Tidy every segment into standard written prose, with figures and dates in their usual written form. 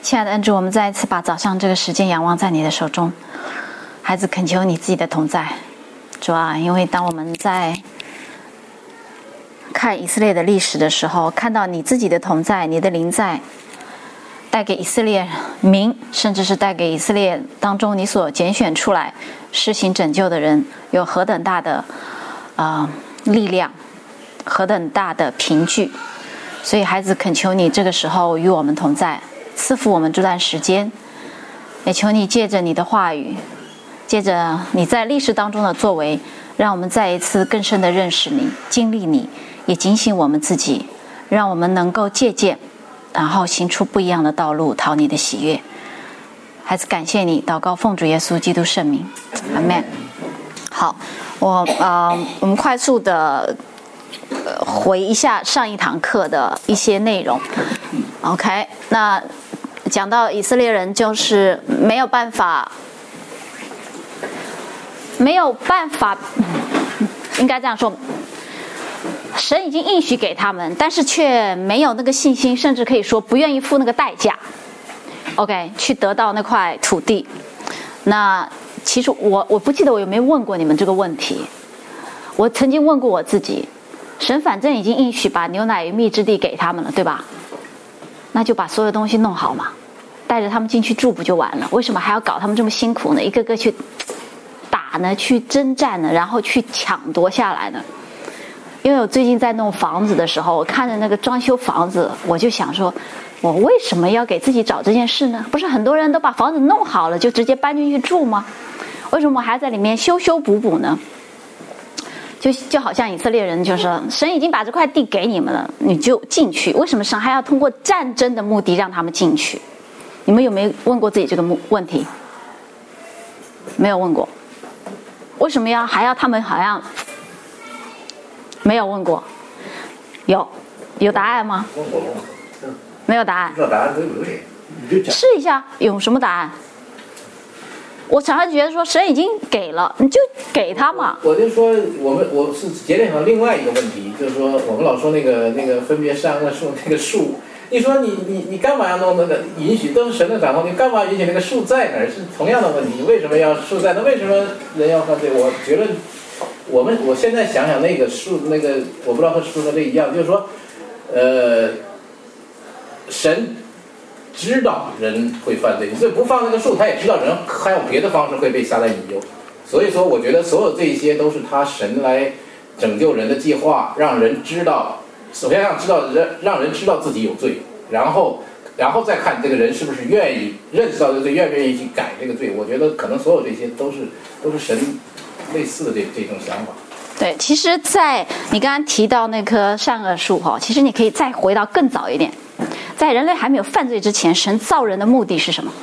亲爱的恩主，我们再一次把早上这个时间仰望在你的手中，孩子恳求你自己的同在，主啊，因为当我们在看以色列的历史的时候，看到你自己的同在，你的灵在，带给以色列民，甚至是带给以色列当中你所拣选出来施行拯救的人，有何等大的力量，何等大的凭据。所以孩子恳求你这个时候与我们同在，赐福我们这段时间，也求你借着你的话语，借着你在历史当中的作为，让我们再一次更深的认识你，经历你，也警醒我们自己，让我们能够借鉴，然后行出不一样的道路，讨你的喜悦。孩子感谢你，祷告奉主耶稣基督圣名，阿们。好，我们快速的回一下上一堂课的一些内容。OK， 那讲到以色列人就是没有办法，应该这样说，神已经应许给他们，但是却没有那个信心，甚至可以说不愿意付那个代价 OK 去得到那块土地。那其实我不记得我有没有问过你们这个问题，我曾经问过我自己，神反正已经应许把牛奶与蜜之地给他们了，对吧？那就把所有东西弄好嘛，带着他们进去住不就完了？为什么还要搞他们这么辛苦呢？一个个去打呢，去征战呢，然后去抢夺下来呢？因为我最近在弄房子的时候，我看着那个装修房子，我就想说，我为什么要给自己找这件事呢？不是很多人都把房子弄好了就直接搬进去住吗？为什么我还在里面修修补补呢？就好像以色列人，就是神已经把这块地给你们了，你就进去，为什么神还要通过战争的目的让他们进去？你们有没有问过自己这个问题？没有问过。为什么还要他们好像没有问过？有答案吗？没有答案。 不知道答案对不对？你就讲试一下，有什么答案？我常常觉得说神已经给了，你就给他嘛。 我就说我是节点上另外一个问题，就是说我们老说那个分别善恶树那个树，你说你干嘛要弄那个允许都是神的掌控，你干嘛允许那个树在哪儿？是同样的问题，为什么要树在那？为什么人要犯罪？我觉得我现在想想那个树那个，我不知道和树和这一样，就是说神知道人会犯罪，所以不放那个树，他也知道人还有别的方式会被撒旦引诱。所以说，我觉得所有这些都是他神来拯救人的计划，让人知道，首先让人知道自己有罪，然后再看这个人是不是愿意认识到这个罪，愿不愿意去改这个罪。我觉得可能所有这些都是神类似的这种想法。 对，其实在你刚刚提到那棵善恶树其实你可以再回到更早一点，在人类还没有犯罪之前，神造人的目的是什么？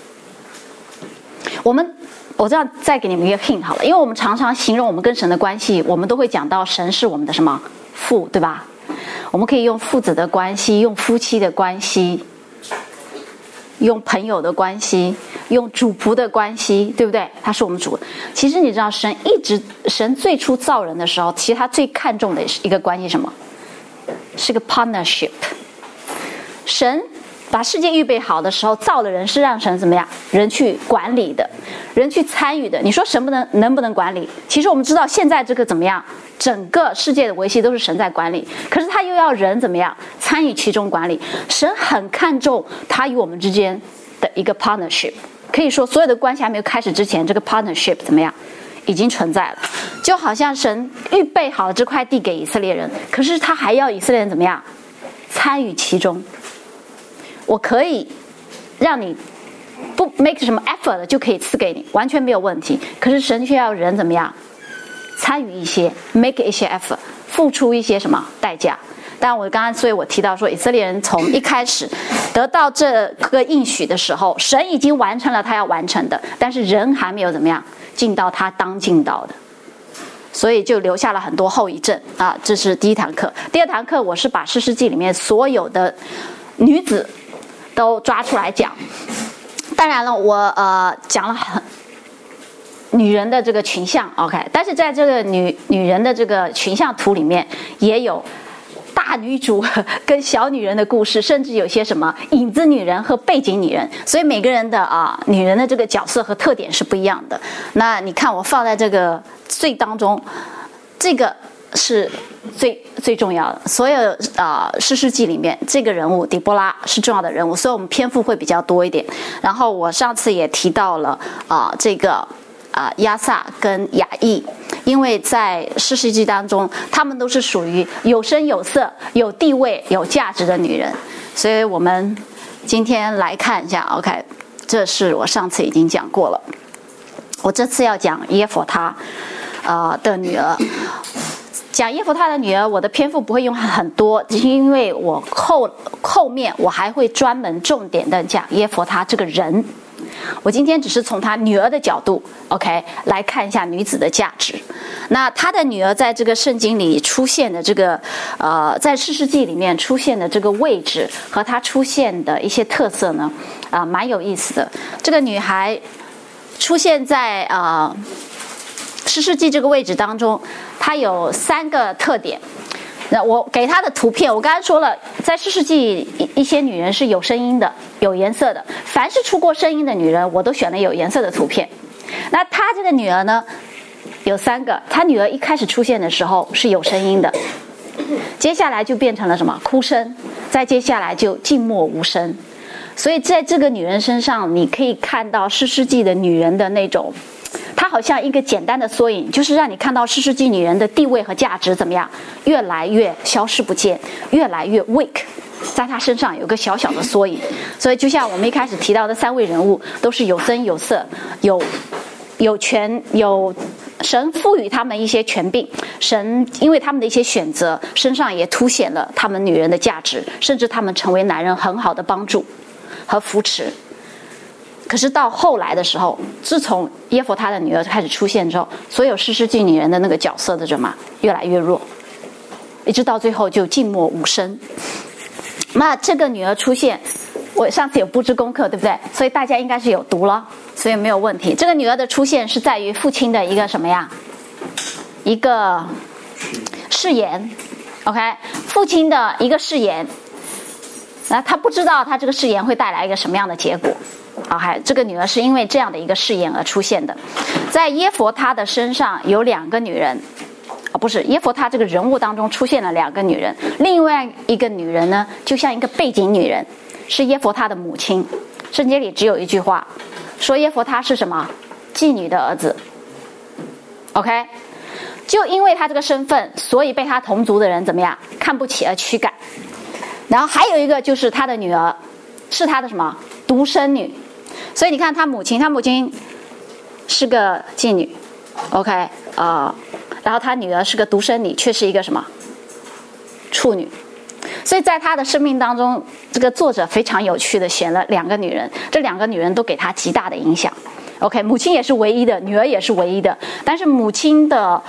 我这样再给你们一个 hint 好了，因为我们常常形容我们跟神的关系，我们都会讲到神是我们的什么父，对吧？我们可以用父子的关系，用夫妻的关系，用朋友的关系，用主仆的关系，对不对？他是我们主。其实你知道神最初造人的时候，其实他最看重的一个关系是什么？是个 partnership。神把世界预备好的时候，造的人是让神怎么样？人去管理的，人去参与的。你说神能不能管理？其实我们知道现在这个怎么样？整个世界的维系都是神在管理，可是他又要人怎么样参与其中管理？神很看重他与我们之间的一个 partnership。可以说所有的关系还没有开始之前，这个 partnership 怎么样？已经存在了。就好像神预备好了这块地给以色列人，可是他还要以色列人怎么样参与其中。我可以让你不 make 什么 effort 就可以赐给你，完全没有问题。可是神却要人怎么样参与一些 make 一些 effort， 付出一些什么代价。当然我刚刚所以我提到说，以色列人从一开始得到这个应许的时候，神已经完成了他要完成的，但是人还没有怎么样尽到他当尽到的，所以就留下了很多后遗症啊。这是第一堂课。第二堂课我是把士师记里面所有的女子都抓出来讲。当然了，我讲了女人的这个群像 OK， 但是在这个女人的这个群像图里面也有大女主跟小女人的故事，甚至有些什么影子女人和背景女人，所以每个人的女人的这个角色和特点是不一样的。那你看我放在这个最当中，这个是最重要的。所有士师记里面，这个人物底波拉是重要的人物，所以我们篇幅会比较多一点。然后我上次也提到了这个亚萨跟雅意，因为在士师记当中，她们都是属于有声有色、有地位、有价值的女人。所以我们今天来看一下 ，OK， 这是我上次已经讲过了。我这次要讲耶弗他的女儿。讲耶弗他的女儿，我的篇幅不会用很多，因为我后面我还会专门重点的讲耶弗他这个人。我今天只是从他女儿的角度 ，OK， 来看一下女子的价值。那他的女儿在这个圣经里出现的这个在士师记里面出现的这个位置和她出现的一些特色呢，蛮有意思的。这个女孩出现在士师记这个位置当中，它有3个特点。那我给她的图片，我刚才说了，在士师记一些女人是有声音的、有颜色的。凡是出过声音的女人，我都选了有颜色的图片。那她这个女儿呢，有3个。她女儿一开始出现的时候是有声音的，接下来就变成了什么？哭声，再接下来就静默无声。所以在这个女人身上，你可以看到士师记的女人的那种。它好像一个简单的缩影，就是让你看到士师记女人的地位和价值怎么样，越来越消失不见，越来越 weak， 在她身上有个小小的缩影。所以就像我们一开始提到的3位人物，都是有声有色，有权，有神赋予他们一些权柄，神因为他们的一些选择，身上也凸显了他们女人的价值，甚至他们成为男人很好的帮助和扶持。可是到后来的时候，自从耶弗他的女儿开始出现之后，所有士师记女人的那个角色的什么越来越弱，一直到最后就静默无声。那这个女儿出现，我上次有布置功课，对不对？所以大家应该是有读了，所以没有问题。这个女儿的出现是在于父亲的一个什么呀？一个誓言 ，OK， 父亲的一个誓言。那他不知道他这个誓言会带来一个什么样的结果。还这个女儿是因为这样的一个誓言而出现的。在耶弗他的身上有2个女人，不是耶弗他这个人物当中出现了2个女人，另外一个女人呢，就像一个背景女人，是耶弗他的母亲。圣经里只有一句话，说耶弗他是什么？妓女的儿子。OK， 就因为他这个身份，所以被他同族的人怎么样？看不起而驱赶。然后还有一个就是他的女儿，是他的什么？独生女。所以你看他母亲是个妓女 ，OK， 然后他女儿是个独生女，却是一个什么处女。所以在他的生命当中，这个作者非常有趣的选了2个女人，这2个女人都给他极大的影响。OK， 母亲也是唯一的，女儿也是唯一的，但是母亲的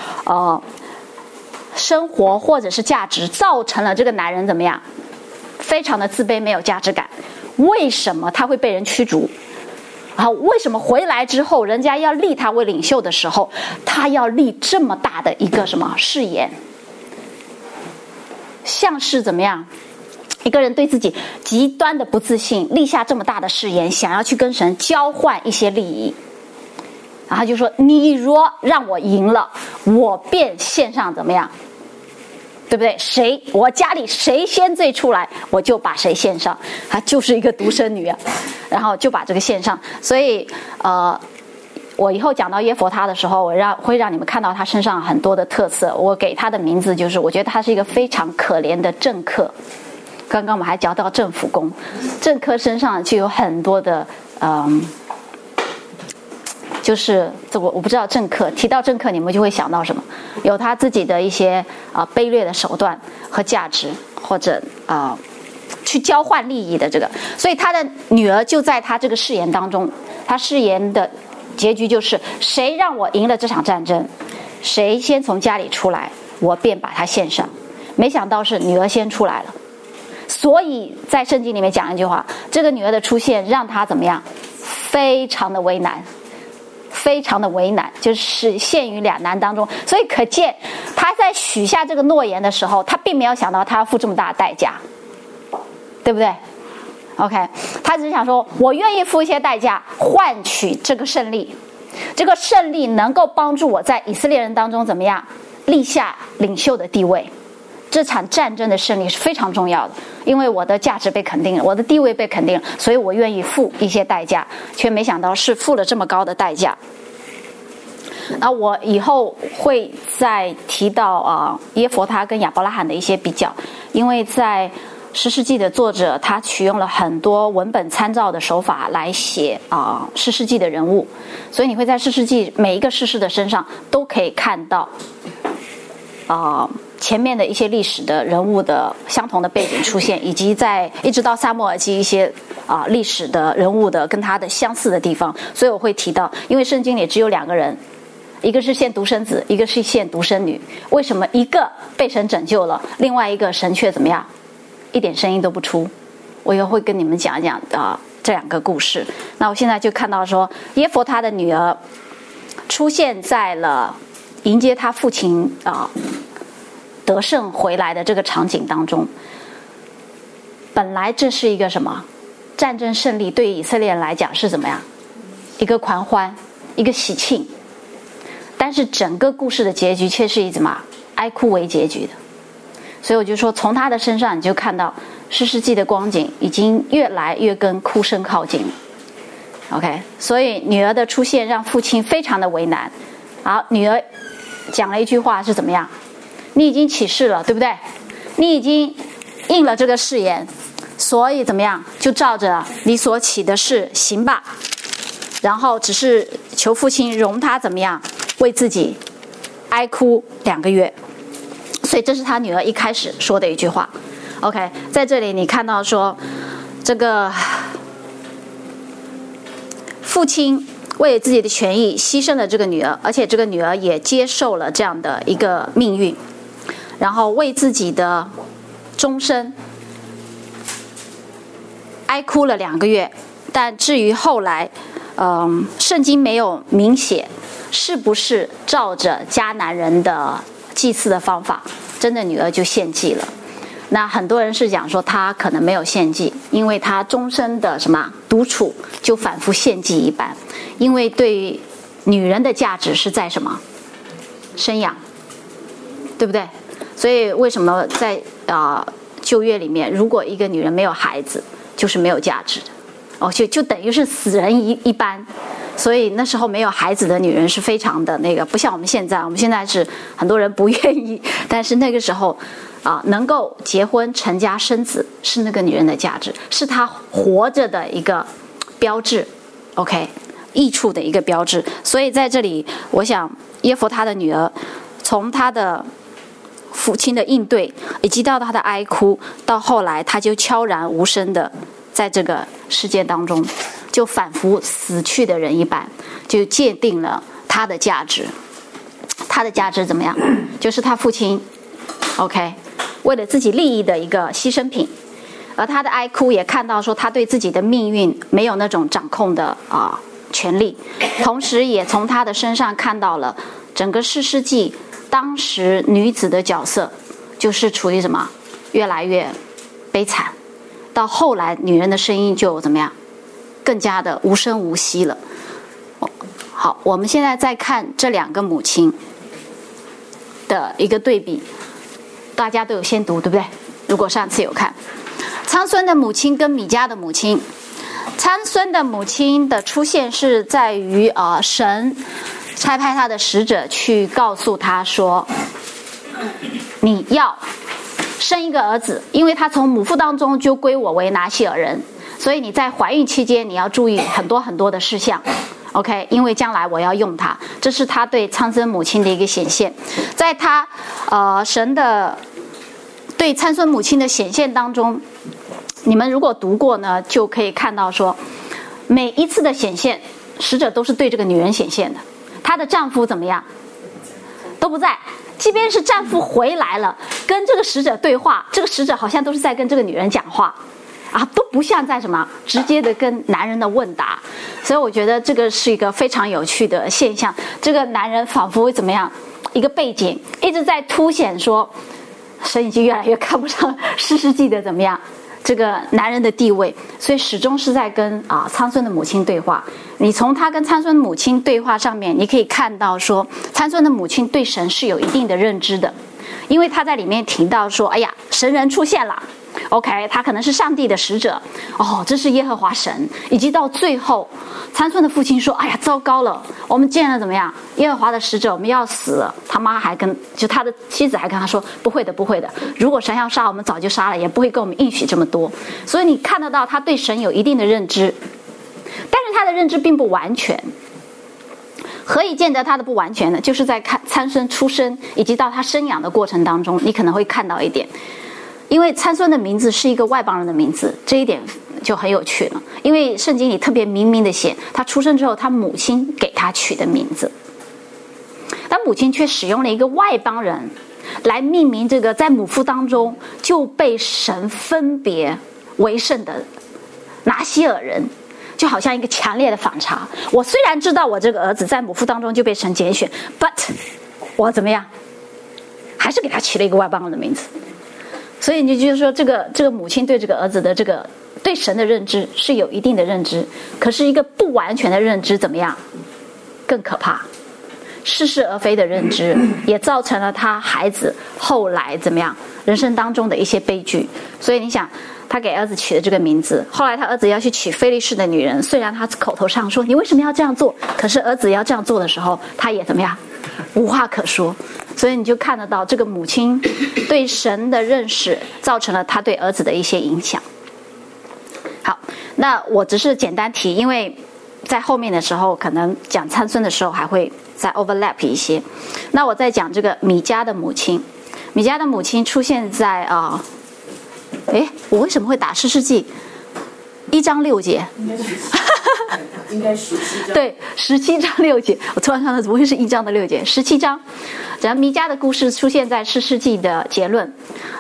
生活或者是价值，造成了这个男人怎么样？非常的自卑，没有价值感。为什么他会被人驱逐？为什么回来之后，人家要立他为领袖的时候，他要立这么大的一个什么誓言？像是怎么样？一个人对自己极端的不自信，立下这么大的誓言，想要去跟神交换一些利益，然后就说：“你若让我赢了，我便献上怎么样？”对不对？我家里谁先最出来，我就把谁献上。她就是一个独生女啊，然后就把这个献上。所以我以后讲到耶弗他的时候，会让你们看到他身上很多的特色。我给他的名字就是，我觉得他是一个非常可怜的政客。刚刚我们还讲到政府工，政客身上就有很多的就是这我不知道政客，提到政客你们就会想到什么？有他自己的一些卑劣的手段和价值，或者去交换利益的这个。所以他的女儿就在他这个誓言当中，他誓言的结局就是谁让我赢了这场战争，谁先从家里出来，我便把他献上。没想到是女儿先出来了，所以在圣经里面讲一句话，这个女儿的出现让他怎么样？非常的为难， 非常的为难，就是陷于两难当中。所以可见他在许下这个诺言的时候，他并没有想到他要付这么大的代价，对不对 ？OK， 他只是想说，我愿意付一些代价换取这个胜利，这个胜利能够帮助我在以色列人当中怎么样立下领袖的地位。这场战争的胜利是非常重要的，因为我的价值被肯定了，我的地位被肯定了，所以我愿意付一些代价，却没想到是付了这么高的代价。那我以后会再提到耶弗他跟亚伯拉罕的一些比较，因为在士师记的作者他取用了很多文本参照的手法来写士师记的人物，所以你会在士师记每一个士师的身上都可以看到前面的一些历史的人物的相同的背景出现，以及一直到撒母耳记一些历史的人物的跟他的相似的地方。所以我会提到，因为圣经里只有2个人，一个是现独生子，一个是现独生女。为什么一个被神拯救了，另外一个神却怎么样，一点声音都不出？我也会跟你们讲一讲这2个故事。那我现在就看到说，耶弗他的女儿出现在了迎接他父亲得胜回来的这个场景当中。本来这是一个什么战争胜利，对于以色列人来讲是怎么样一个狂欢，一个喜庆，但是整个故事的结局却是以怎么哀哭为结局的。所以我就说，从他的身上你就看到士师记的光景已经越来越跟哭声靠近。 OK， 所以女儿的出现让父亲非常的为难。好，女儿讲了一句话是怎么样，你已经起誓了，对不对？你已经应了这个誓言，所以怎么样，就照着你所起的誓行吧。然后只是求父亲容他怎么样为自己哀哭2个月。所以这是他女儿一开始说的一句话。 OK， 在这里你看到说，这个父亲为了自己的权益牺牲了这个女儿，而且这个女儿也接受了这样的一个命运，然后为自己的终身哀哭了2个月。但至于后来圣经没有明写是不是照着迦南人的祭祀的方法，真的女儿就献祭了。那很多人是讲说她可能没有献祭，因为她终身的什么独处就反复献祭一般。因为对于女人的价值是在什么生养，对不对？所以为什么在旧约里面，如果一个女人没有孩子就是没有价值的就等于是死人一般。所以那时候没有孩子的女人是非常的不像我们现在，我们现在是很多人不愿意，但是那个时候能够结婚成家生子是那个女人的价值，是她活着的一个标志 OK， 益处的一个标志。所以在这里我想耶弗他的女儿从他的父亲的应对，以及到他的哀哭，到后来他就悄然无声的在这个世界当中就仿佛死去的人一般，就界定了他的价值。他的价值怎么样？就是他父亲 OK 为了自己利益的一个牺牲品。而他的哀哭也看到说他对自己的命运没有那种掌控的权利，同时也从他的身上看到了整个士师记当时女子的角色就是处于什么越来越悲惨，到后来女人的声音就怎么样更加的无声无息了。好，我们现在再看这2个母亲的一个对比，大家都有先读对不对？如果上次有看参孙的母亲跟米迦的母亲，参孙的母亲的出现是在于神差派他的使者去告诉他说，你要生一个儿子，因为他从母腹当中就归我为拿西尔人，所以你在怀孕期间你要注意很多很多的事项 OK， 因为将来我要用他。这是他对参孙母亲的一个显现。在他神的对参孙母亲的显现当中，你们如果读过呢，就可以看到说每一次的显现使者都是对这个女人显现的。她的丈夫怎么样都不在，即便是丈夫回来了跟这个使者对话，这个使者好像都是在跟这个女人讲话。 都不像在什么直接的跟男人的问答。所以我觉得这个是一个非常有趣的现象。这个男人仿佛怎么样，一个背景一直在凸显说，神已经越来越看不上士师记的怎么样这个男人的地位，所以始终是在跟参孙的母亲对话。你从他跟参孙母亲对话上面，你可以看到说，参孙的母亲对神是有一定的认知的，因为他在里面提到说，哎呀，神人出现了 ，OK， 他可能是上帝的使者，这是耶和华神。以及到最后，参孙的父亲说，哎呀，糟糕了，我们见了怎么样耶和华的使者，我们要死了。他妈还就他的妻子还跟他说，不会的，不会的，如果神要杀我们，早就杀了，也不会跟我们应许这么多。所以你看得到他对神有一定的认知，但是他的认知并不完全。何以见得他的不完全呢？就是在看参孙出生以及到他生养的过程当中，你可能会看到一点，因为参孙的名字是一个外邦人的名字，这一点就很有趣了。因为圣经里特别明明的写，他出生之后，他母亲给他取的名字，但母亲却使用了一个外邦人来命名这个在母腹当中就被神分别为圣的拿西尔人。就好像一个强烈的反差。我虽然知道我这个儿子在母腹当中就被神拣选 ，but 我怎么样，还是给他起了一个外邦人的名字。所以你就是说，这个母亲对这个儿子的这个对神的认知是有一定的认知，可是一个不完全的认知怎么样，更可怕。似是而非的认知，也造成了他孩子后来怎么样，人生当中的一些悲剧。所以你想。他给儿子取的这个名字，后来他儿子要去娶非利士的女人，虽然他口头上说你为什么要这样做，可是儿子要这样做的时候，他也怎么样，无话可说。所以你就看得到这个母亲对神的认识造成了他对儿子的一些影响。好，那我只是简单提，因为在后面的时候可能讲参孙的时候还会再 overlap 一些。那我再讲这个米迦的母亲，米迦的母亲出现在我为什么会打士师记1章6节？ 应该17章。 对，17章6节。我突然想到，怎么会是1章的6节？17章，然后弥迦的故事出现在士师记的结论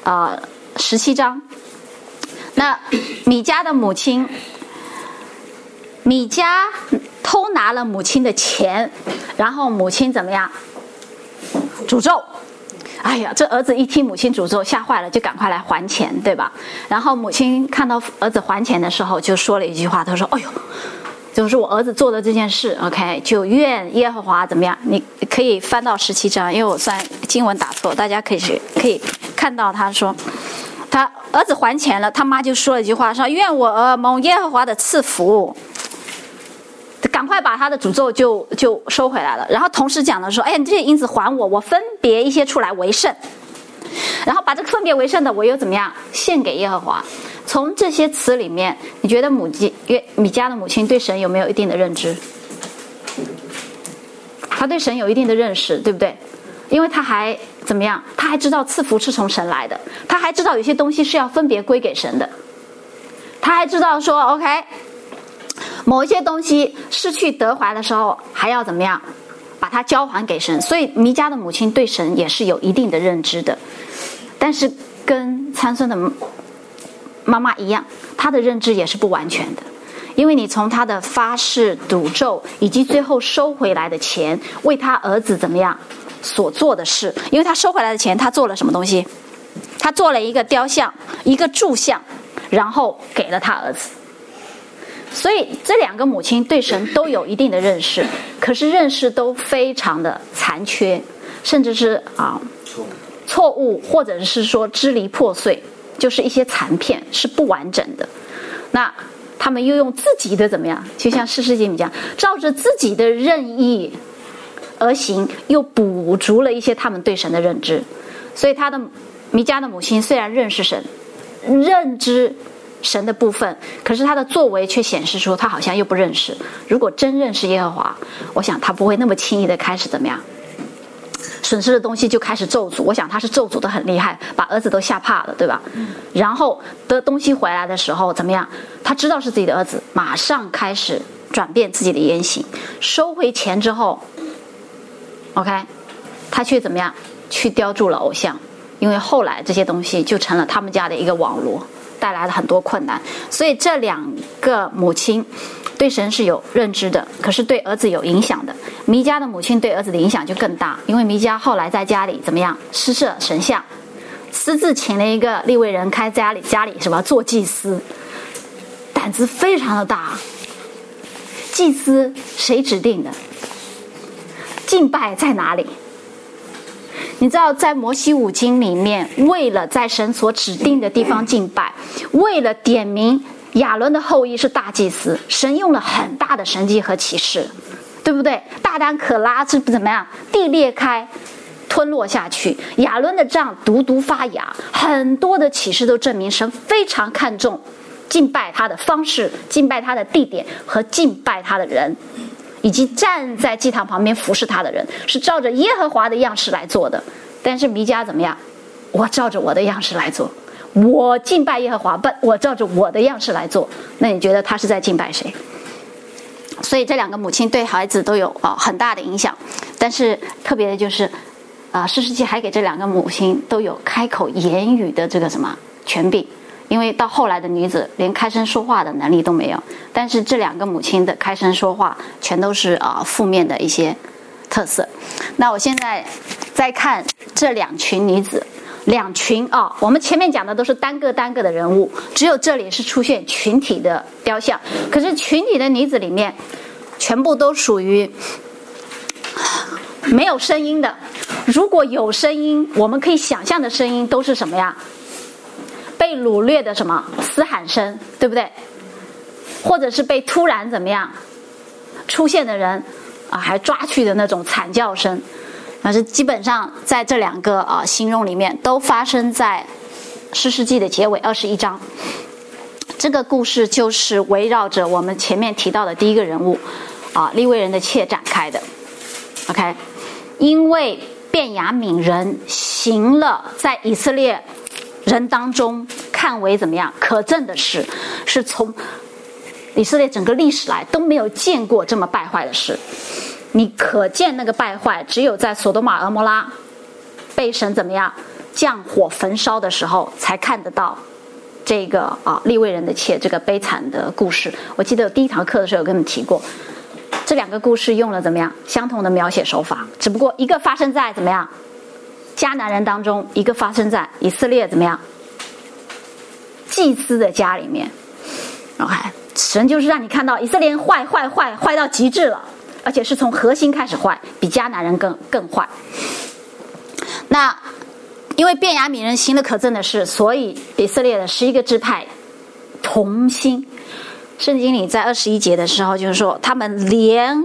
，17章。那米迦的母亲，米迦偷拿了母亲的钱，然后母亲怎么样？诅咒。哎呀，这儿子一听母亲诅咒，吓坏了，就赶快来还钱，对吧？然后母亲看到儿子还钱的时候，就说了一句话，他说：“哎呦，就是我儿子做的这件事 ，OK， 就愿耶和华怎么样？你可以翻到17章，因为我算经文打错，大家可以看到他说，他儿子还钱了，他妈就说了一句话，说愿我儿蒙耶和华的赐福。”赶快把他的诅咒就收回来了，然后同时讲的说，哎呀，你这些银子还我，我分别一些出来为圣，然后把这个分别为圣的我又怎么样献给耶和华。从这些词里面，你觉得米迦的母亲对神有没有一定的认知？他对神有一定的认识，对不对？因为他还怎么样？他还知道赐福是从神来的，他还知道有些东西是要分别归给神的，他还知道说 OK，某一些东西失去得还的时候，还要怎么样把它交还给神。所以弥迦的母亲对神也是有一定的认知的，但是跟参孙的妈妈一样，她的认知也是不完全的。因为你从她的发誓、赌咒以及最后收回来的钱，为她儿子怎么样所做的事，因为她收回来的钱，她做了什么东西？她做了一个雕像，一个柱像，然后给了她儿子。所以这两个母亲对神都有一定的认识，可是认识都非常的残缺，甚至是错误，或者是说支离破碎，就是一些残片，是不完整的。那他们又用自己的怎么样，就像士师记里讲，照着自己的任意而行，又补足了一些他们对神的认知。所以弥迦的母亲虽然认识神，认知神的部分，可是他的作为却显示出他好像又不认识。如果真认识耶和华，我想他不会那么轻易的开始怎么样，损失的东西就开始咒诅。我想他是咒诅的很厉害，把儿子都吓怕了，对吧？然后得东西回来的时候怎么样，他知道是自己的儿子，马上开始转变自己的言行。收回钱之后 OK， 他却怎么样去雕铸了偶像，因为后来这些东西就成了他们家的一个网罗， 带来了很多困难。所以这两个母亲对神是有认知的，可是对儿子有影响的。弥迦的母亲对儿子的影响就更大，因为弥迦后来在家里怎么样，施设神像，私自请了一个利未人开家里什么做祭司，胆子非常的大。祭司谁指定的？敬拜在哪里？你知道在摩西五经里面，为了在神所指定的地方敬拜，为了点名亚伦的后裔是大祭司，神用了很大的神迹和启示，对不对？大胆可拉是怎么样？地裂开吞落下去，亚伦的杖独发芽，很多的启示都证明神非常看重敬拜他的方式，敬拜他的地点和敬拜他的人，以及站在祭坛旁边服侍他的人，是照着耶和华的样式来做的。但是弥迦怎么样？我照着我的样式来做，我敬拜耶和华，我照着我的样式来做。那你觉得他是在敬拜谁？所以这两个母亲对孩子都有很大的影响。但是特别的就是士师记还给这两个母亲都有开口言语的这个什么权柄，因为到后来的女子连开声说话的能力都没有，但是这两个母亲的开声说话全都是负面的一些特色。那我现在再看这两群女子，两群我们前面讲的都是单个的人物，只有这里是出现群体的雕像。可是群体的女子里面全部都属于没有声音的。如果有声音，我们可以想象的声音都是什么呀？被掳掠的什么嘶喊声，对不对？或者是被突然怎么样出现的人还抓去的那种惨叫声。但是基本上在这两个形容里面都发生在士师记的结尾21章。这个故事就是围绕着我们前面提到的第一个人物利未人的妾展开的。 OK， 因为便雅悯人行了在以色列人当中看为怎么样可憎的事，是从以色列整个历史来都没有见过这么败坏的事。你可见那个败坏只有在索多玛俄摩拉被神怎么样降火焚烧的时候才看得到这个利未人的妾这个悲惨的故事。我记得第一堂课的时候有跟你们提过，这两个故事用了怎么样相同的描写手法，只不过一个发生在怎么样迦南人当中，一个发生在以色列怎么样祭司的家里面。 OK， 神就是让你看到以色列人坏到极致了，而且是从核心开始坏，比迦南人更坏。那因为便雅悯人行了可憎的事，所以以色列的11个支派同心。圣经里在21节的时候就是说，他们连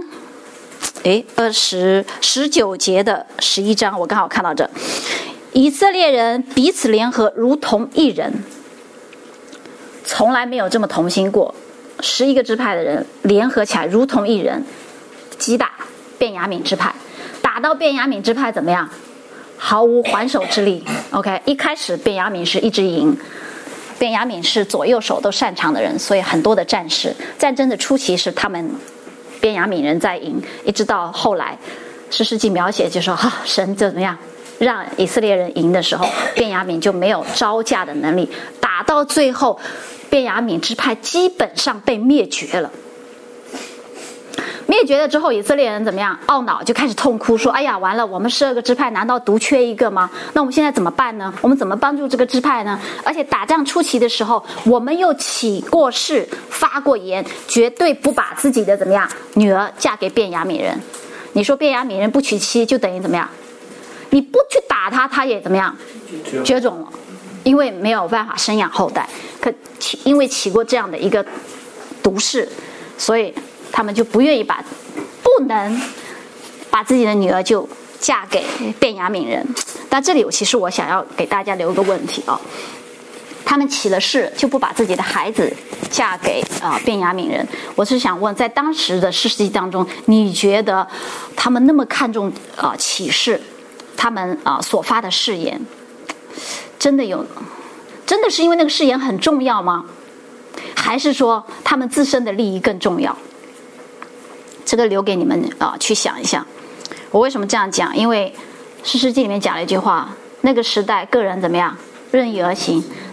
19节的11章，我刚好看到这，以色列人彼此联合，如同一人，从来没有这么同心过。11个支派的人联合起来，如同一人，击打便雅悯支派，打到便雅悯支派怎么样？毫无还手之力。 OK， 一开始便雅悯是一直赢，便雅悯是左右手都擅长的人，所以很多的战士，战争的初期是他们便雅悯人在赢，一直到后来士师记描写就说神就怎么样让以色列人赢的时候，便雅悯就没有招架的能力，打到最后便雅悯支派基本上被灭绝了。灭绝了之后，以色列人怎么样懊恼，就开始痛哭说，哎呀完了，我们12个支派难道独缺一个吗？那我们现在怎么办呢？我们怎么帮助这个支派呢？而且打仗初期的时候，我们又起过誓发过言，绝对不把自己的怎么样女儿嫁给便雅悯人。你说便雅悯人不娶妻就等于怎么样？你不去打他，他也怎么样绝种了，因为没有办法生养后代。因为起过这样的一个毒誓，所以他们就不能把自己的女儿就嫁给便雅悯人。但这里其实我想要给大家留个问题他们起了誓就不把自己的孩子嫁给便雅悯人。我是想问，在当时的士师记当中，你觉得他们那么看重启示，他们所发的誓言，真的是因为那个誓言很重要吗？还是说他们自身的利益更重要？这个留给你们去想一想。我为什么这样讲？因为士师记里面讲了一句话，那个时代个人怎么样任意而行，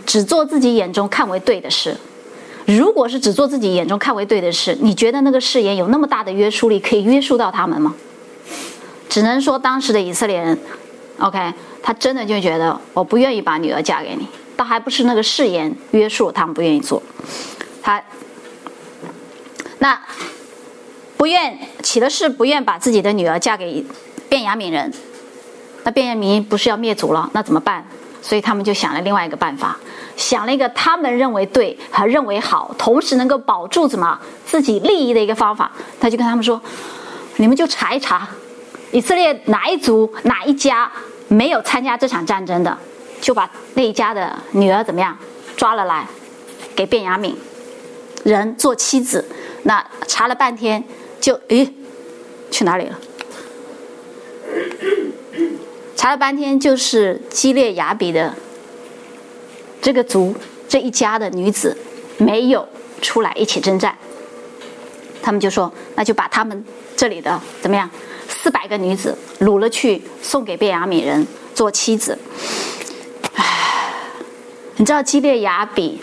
只做自己眼中看为对的事。如果是只做自己眼中看为对的事，你觉得那个誓言有那么大的约束力，可以约束到他们吗？只能说当时的以色列人 OK， 他真的就觉得我不愿意把女儿嫁给你，倒还不是那个誓言约束他们不愿意做。那不愿起了誓，不愿把自己的女儿嫁给便雅悯人，那便雅悯不是要灭族了，那怎么办？所以他们就想了另外一个办法，想了一个他们认为对和认为好，同时能够保住什么自己利益的一个方法。他就跟他们说，你们就查一查以色列哪一族哪一家没有参加这场战争的，就把那一家的女儿怎么样抓了来给便雅悯人做妻子。那查了半天就去哪里了？查了半天就是基列雅比的这个族这一家的女子没有出来一起征战。他们就说那就把他们这里的怎么样400个女子掳了去送给便雅悯人做妻子。你知道基列雅比，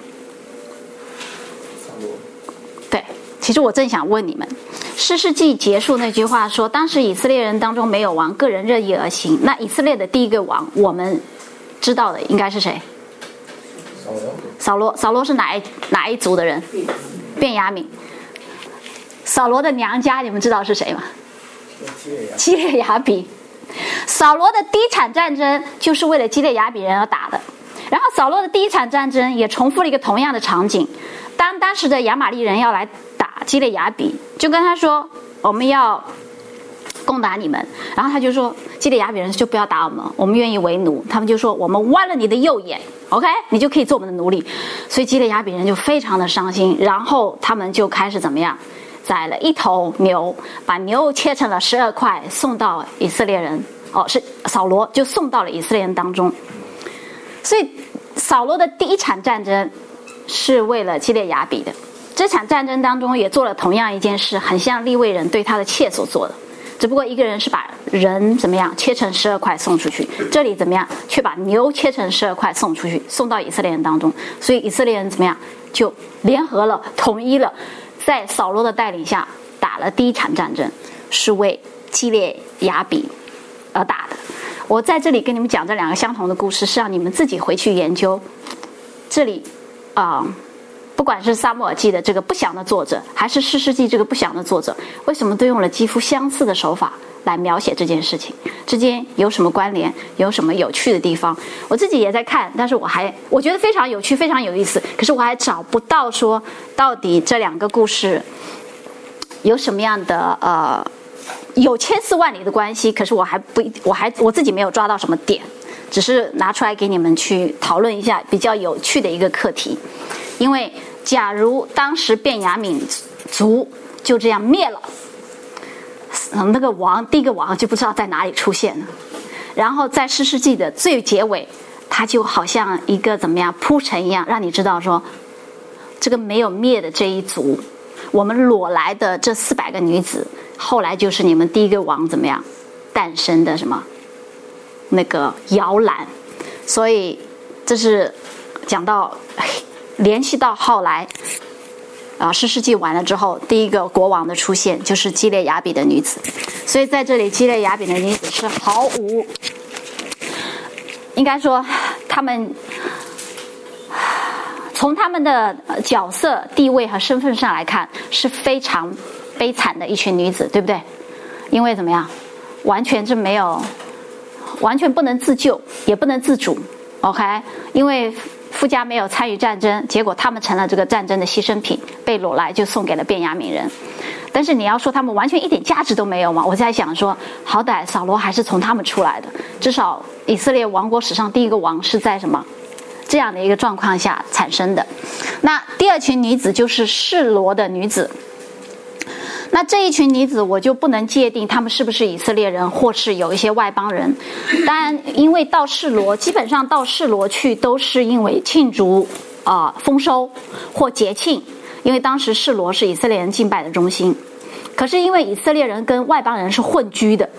对，其实我正想问你们，士师记结束那句话说，当时以色列人当中没有王，个人任意而行。那以色列的第一个王，我们知道的应该是谁？扫罗。扫罗是哪一族的人？便雅悯。扫罗的娘家你们知道是谁吗？基列雅比。扫罗的第一场战争就是为了基列雅比人而打的。然后扫罗的第一场战争也重复了一个同样的场景，当时的亚玛力人要来打基列雅比，就跟他说我们要攻打你们，然后他就说基列雅比人就不要打我们，我们愿意为奴。他们就说我们剜了你的右眼 OK， 你就可以做我们的奴隶。所以基列雅比人就非常的伤心，然后他们就开始怎么样，宰了一头牛，把牛切成了12块送到以色列人，是扫罗就送到了以色列人当中。所以扫罗的第一场战争是为了基列雅比的，这场战争当中也做了同样一件事，很像利未人对他的妾所做的，只不过一个人是把人怎么样切成12块送出去，这里怎么样却把牛切成12块送出去，送到以色列人当中。所以以色列人怎么样就联合了，统一了，在扫罗的带领下打了第一场战争，是为基列雅比而打的。我在这里跟你们讲这2个相同的故事，是让你们自己回去研究。这里不管是撒母耳记的这个不详的作者，还是士师记这个不详的作者，为什么都用了几乎相似的手法来描写这件事情？之间有什么关联？有什么有趣的地方？我自己也在看，但是我觉得非常有趣，非常有意思。可是我还找不到说到底这2个故事有什么样的有千丝万缕的关系。可是我自己没有抓到什么点，只是拿出来给你们去讨论一下比较有趣的一个课题。因为假如当时便雅悯族就这样灭了，那个王第一个王就不知道在哪里出现了。然后在士师记的最结尾，他就好像一个怎么样铺陈一样，让你知道说这个没有灭的这一族，我们裸来的这400个女子，后来就是你们第一个王怎么样诞生的什么那个摇篮。所以这是讲到联系到后来士师记完了之后，第一个国王的出现就是基列雅比的女子。所以在这里基列雅比的女子是毫无，应该说他们从他们的角色地位和身份上来看是非常悲惨的一群女子，对不对？因为怎么样完全不能自救也不能自主 OK， 因为夫家没有参与战争，结果他们成了这个战争的牺牲品，被掳来就送给了便雅悯人。但是你要说他们完全一点价值都没有吗？我在想说好歹扫罗还是从他们出来的，至少以色列王国史上第一个王是在什么这样的一个状况下产生的。那第二群女子就是示罗的女子。那这一群女子我就不能界定她们是不是以色列人或是有一些外邦人。当然因为到示罗，基本上到示罗去都是因为庆祝丰收或节庆，因为当时示罗是以色列人敬拜的中心。可是因为以色列人跟外邦人是混居的，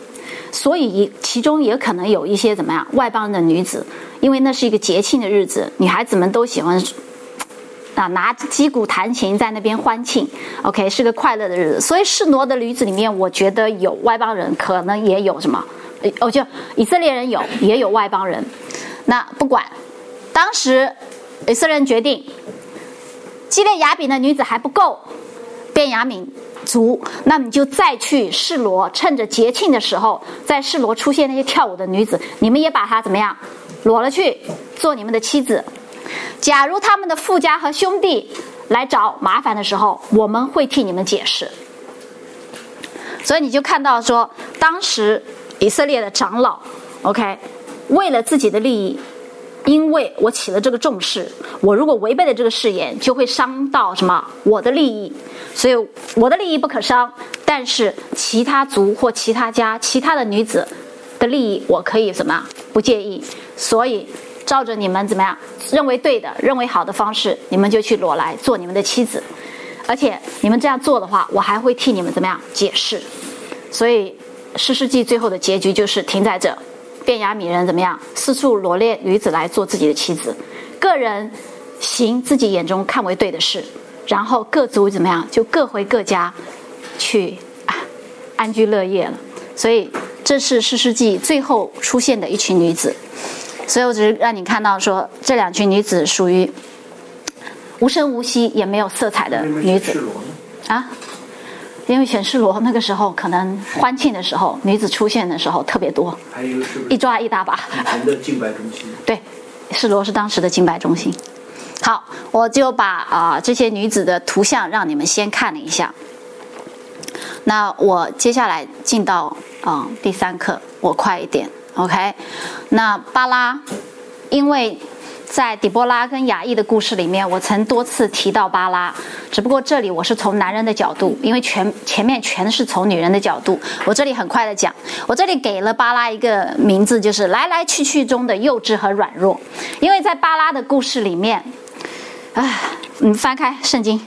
所以其中也可能有一些怎么样外邦人的女子，因为那是一个节庆的日子，女孩子们都喜欢拿击鼓弹琴在那边欢庆 ，OK， 是个快乐的日子。所以示罗的女子里面，我觉得有外邦人，可能也有什么，就以色列人也有外邦人。那不管，当时以色列人决定，基列雅比的女子还不够，便雅悯族，那你就再去示罗，趁着节庆的时候，在示罗出现那些跳舞的女子，你们也把她怎么样裸了去，做你们的妻子。假如他们的父家和兄弟来找麻烦的时候，我们会替你们解释。所以你就看到说，当时以色列的长老 OK 为了自己的利益，因为我起了这个重誓，我如果违背了这个誓言，就会伤到什么我的利益，所以我的利益不可伤，但是其他族或其他家其他的女子的利益我可以什么不介意。所以照着你们怎么样认为对的认为好的方式，你们就去裸来做你们的妻子，而且你们这样做的话，我还会替你们怎么样解释。所以士师记最后的结局就是停在这，便雅悯人怎么样四处罗列女子来做自己的妻子，个人行自己眼中看为对的事，然后各族怎么样就各回各家去安居乐业了。所以这是士师记最后出现的一群女子。所以我只是让你看到说，这两群女子属于无声无息也没有色彩的女子啊。因为选示罗那个时候可能欢庆的时候，女子出现的时候特别多， 还有是不是一抓一大把。 以前的敬拜中心？ 对，示罗是当时的敬拜中心。好，我就把这些女子的图像让你们先看了一下。那我接下来进到第3课，我快一点 ，OK？ 那巴拉，因为在底波拉跟雅意的故事里面，我曾多次提到巴拉，只不过这里我是从男人的角度，因为前面全是从女人的角度，我这里很快的讲。我这里给了巴拉一个名字，就是来来去去中的幼稚和软弱。因为在巴拉的故事里面，你翻开圣经，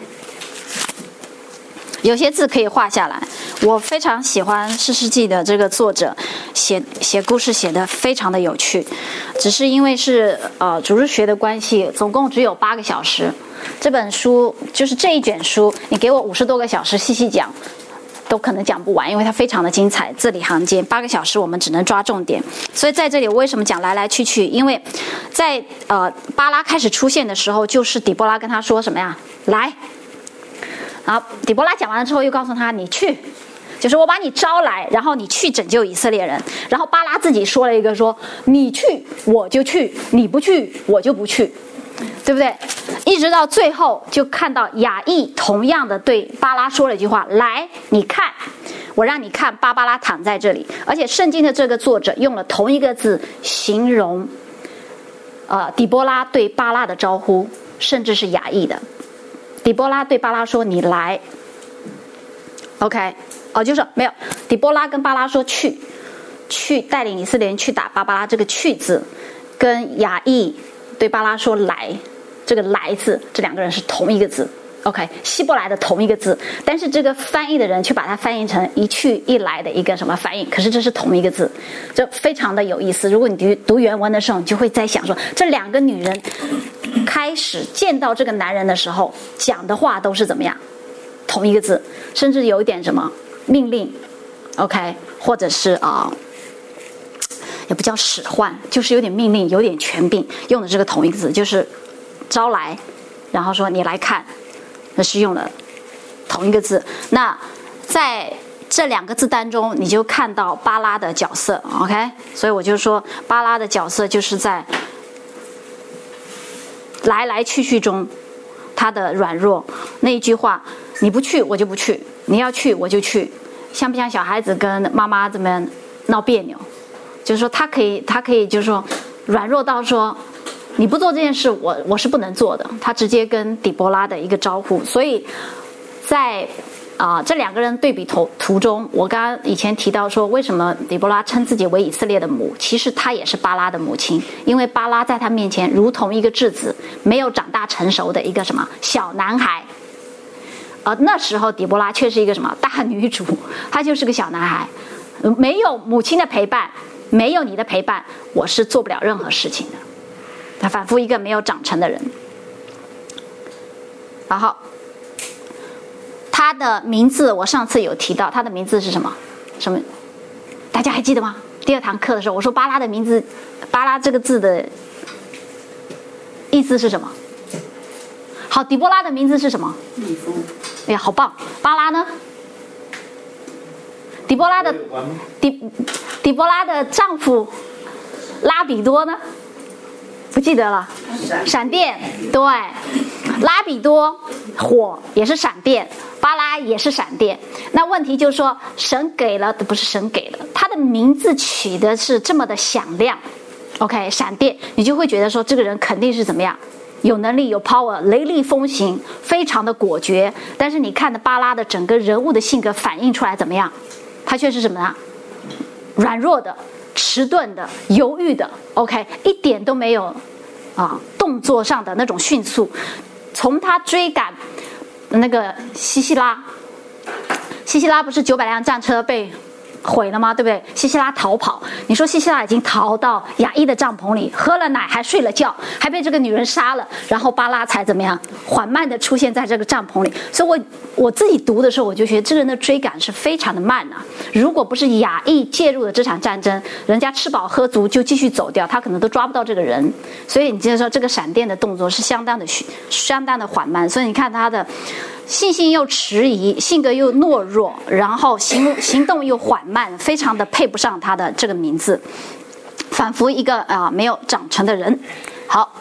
有些字可以画下来。我非常喜欢士师记的这个作者写故事写得非常的有趣，只是因为是主日学的关系，总共只有8个小时。这本书就是这一卷书，你给我50多个小时细细讲，都可能讲不完，因为它非常的精彩，字里行间。8个小时我们只能抓重点。所以在这里我为什么讲来来去去？因为在巴拉开始出现的时候，就是底波拉跟他说什么呀？来。然后底波拉讲完了之后，又告诉他你去。就是我把你招来，然后你去拯救以色列人。然后巴拉自己说了一个说，你去我就去，你不去我就不去，对不对？一直到最后就看到雅意同样的对巴拉说了一句话，来你看，我让你看巴拉躺在这里。而且圣经的这个作者用了同一个字形容底波拉对巴拉的招呼，甚至是雅意的。底波拉对巴拉说你来 OK，就是没有，底波拉跟巴拉说去带领以色列人去打巴拉，这个去字跟雅意对巴拉说来，这个来字，这两个人是同一个字 OK， 希伯来的同一个字，但是这个翻译的人却把它翻译成一去一来的一个什么翻译，可是这是同一个字，这非常的有意思。如果你读原文的时候，你就会在想说，这两个女人开始见到这个男人的时候讲的话都是怎么样，同一个字，甚至有一点什么命令 OK， 或者是也不叫使唤，就是有点命令有点权柄，用的这个同一个字，就是招来，然后说你来看，那是用了同一个字。那在这2个字当中，你就看到巴拉的角色 OK， 所以我就说巴拉的角色就是在来来去去中他的软弱。那一句话，你不去我就不去，你要去我就去，像不像小孩子跟妈妈这么闹别扭？就是说他可以就是说软弱到说你不做这件事我是不能做的，他直接跟底波拉的一个招呼。所以在这2个人对比图中，我刚刚以前提到说为什么底波拉称自己为以色列的母，其实她也是巴拉的母亲，因为巴拉在她面前如同一个稚子，没有长大成熟的一个什么小男孩，而那时候底波拉却是一个什么大女主，她就是个小男孩。 没有母亲的陪伴，没有你的陪伴，我是做不了任何事情的。他反复一个没有长成的人。然后他的名字我上次有提到，他的名字是什么？什么？大家还记得吗？第2堂课的时候我说巴拉的名字，巴拉这个字的意思是什么？好，底波拉的名字是什么？ 蜜蜂。 哎呀，好棒！巴拉呢？底波拉的丈夫拉比多呢？不记得了。闪电，对，拉比多火也是闪电，巴拉也是闪电。那问题就是说，神给了，不是神给了，他的名字取的是这么的响亮。OK， 闪电，你就会觉得说这个人肯定是怎么样？有能力有 power， 雷厉风行，非常的果决。但是你看的巴拉的整个人物的性格反映出来怎么样？他却是什么呢？软弱的、迟钝的、犹豫的。OK， 一点都没有动作上的那种迅速。从他追赶那个西西拉不是900辆战车被毁了吗？对不对？西西拉逃跑，你说西西拉已经逃到雅伊的帐篷里，喝了奶，还睡了觉，还被这个女人杀了，然后巴拉才怎么样？缓慢的出现在这个帐篷里。所以我自己读的时候，我就觉得这个人的追赶是非常的慢啊。如果不是雅伊介入了这场战争，人家吃饱喝足就继续走掉，他可能都抓不到这个人。所以你接着说，这个闪电的动作是相当的缓慢。所以你看他的信心又迟疑，性格又懦弱，然后行动又缓慢，非常的配不上他的这个名字，仿佛一个没有长成的人。好，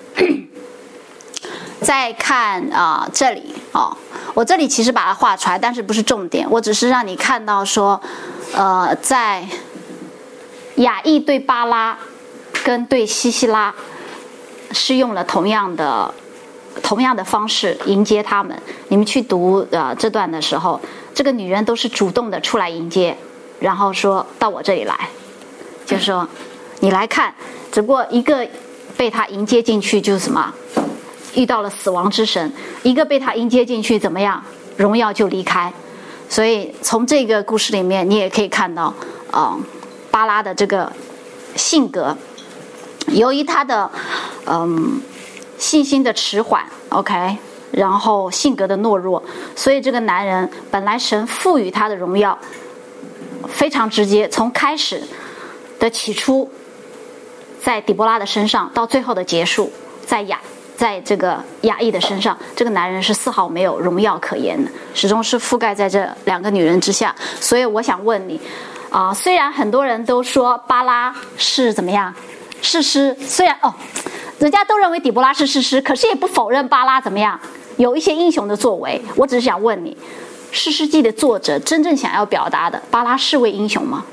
再看这里我这里其实把它画出来，但是不是重点，我只是让你看到说，在雅意对巴拉跟对西西拉是用了同样的方式迎接他们。你们去读这段的时候，这个女人都是主动的出来迎接，然后说到我这里来，就是说你来看。只不过一个被他迎接进去就是什么，遇到了死亡之神；一个被他迎接进去怎么样，荣耀就离开。所以从这个故事里面，你也可以看到巴拉的这个性格，由于他的信心的迟缓 ，OK， 然后性格的懦弱，所以这个男人本来神赋予他的荣耀非常直接，从开始的起初在底波拉的身上，到最后的结束在这个雅意的身上，这个男人是丝毫没有荣耀可言的，始终是覆盖在这2个女人之下。所以我想问你虽然很多人都说巴拉是怎么样士师，虽然人家都认为底波拉是士师，可是也不否认巴拉怎么样有一些英雄的作为。我只是想问你，士师记的作者真正想要表达的，巴拉是位英雄吗？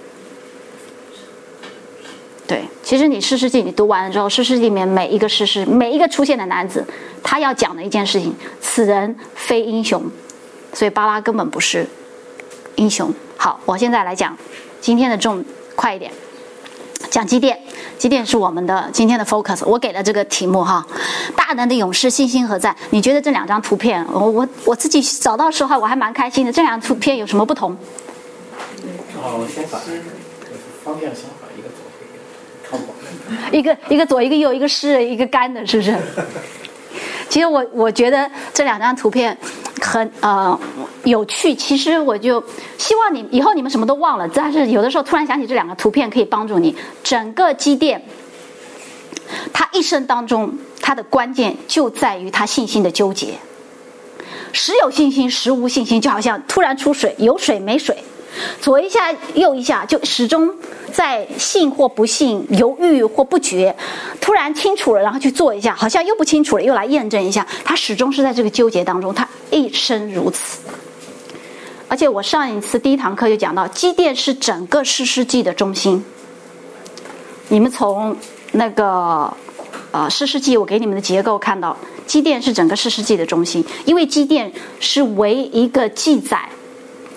对，其实你士师记你读完了之后，士师记里面每一个士师，每一个出现的男子，他要讲的一件事情，此人非英雄，所以巴拉根本不是英雄。好，我现在来讲今天的快一点，讲基甸。基甸是我们的今天的 focus， 我给了这个题目大能的勇士信心何在？你觉得这2张图片，我自己找到的时候我还蛮开心的。这2张图片有什么不同？ 相反，方向相反，一个左一个左一个右，一个湿的一个干的，是不是？其实我觉得这2张图片很有趣。其实我就希望以后你们什么都忘了，但是有的时候突然想起这2个图片，可以帮助你。整个基甸他一生当中，他的关键就在于他信心的纠结，时有信心时无信心，就好像突然出水，有水没水，左一下右一下，就始终在信或不信，犹豫或不决，突然清楚了然后去做一下，好像又不清楚了又来验证一下，他始终是在这个纠结当中，他一生如此。而且我上一次第1堂课就讲到，基甸是整个士师记的中心。你们从那个士师记我给你们的结构看到，基甸是整个士师记的中心，因为基甸是唯一一个记载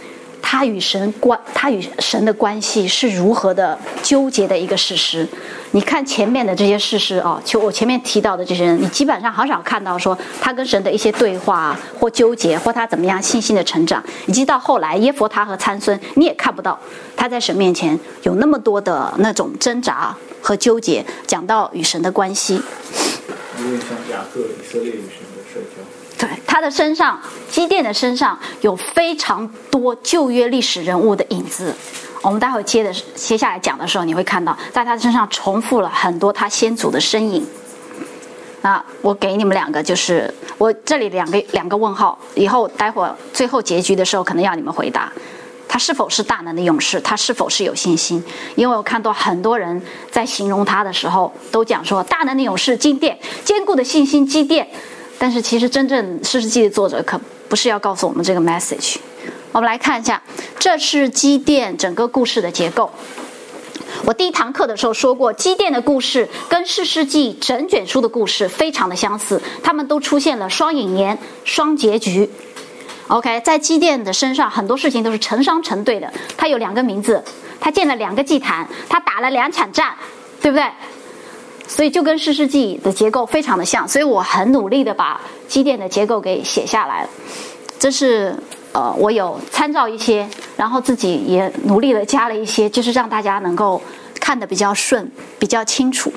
他与神的关系是如何的纠结的一个事实。你看前面的这些事实啊，就我前面提到的这些人，你基本上很少看到说他跟神的一些对话或纠结，或他怎么样信心的成长，以及到后来耶弗他和参孙，你也看不到他在神面前有那么多的那种挣扎和纠结，讲到与神的关系。 有点像雅各以色列与神的社交。 对，他的身上，基甸的身上有非常多旧约历史人物的影子。我们待会接下来讲的时候，你会看到在他身上重复了很多他先祖的身影。那我给你们两个，就是我这里两个问号，以后待会儿最后结局的时候可能要你们回答。他是否是大能的勇士？他是否是有信心？因为我看到很多人在形容他的时候，都讲说大能的勇士基甸，坚固的信心基甸。但是其实真正士师记的作者可不是要告诉我们这个 message。我们来看一下，这是基甸整个故事的结构。我第一堂课的时候说过，基甸的故事跟士师记整卷书的故事非常的相似，他们都出现了双引言、双结局。OK， 在基甸的身上，很多事情都是成双成对的。他有2个名字，他建了2个祭坛，他打了2场战，对不对？所以就跟士师记的结构非常的像，所以我很努力的把基甸的结构给写下来了。这是我有参照一些，然后自己也努力的加了一些，就是让大家能够看得比较顺，比较清楚。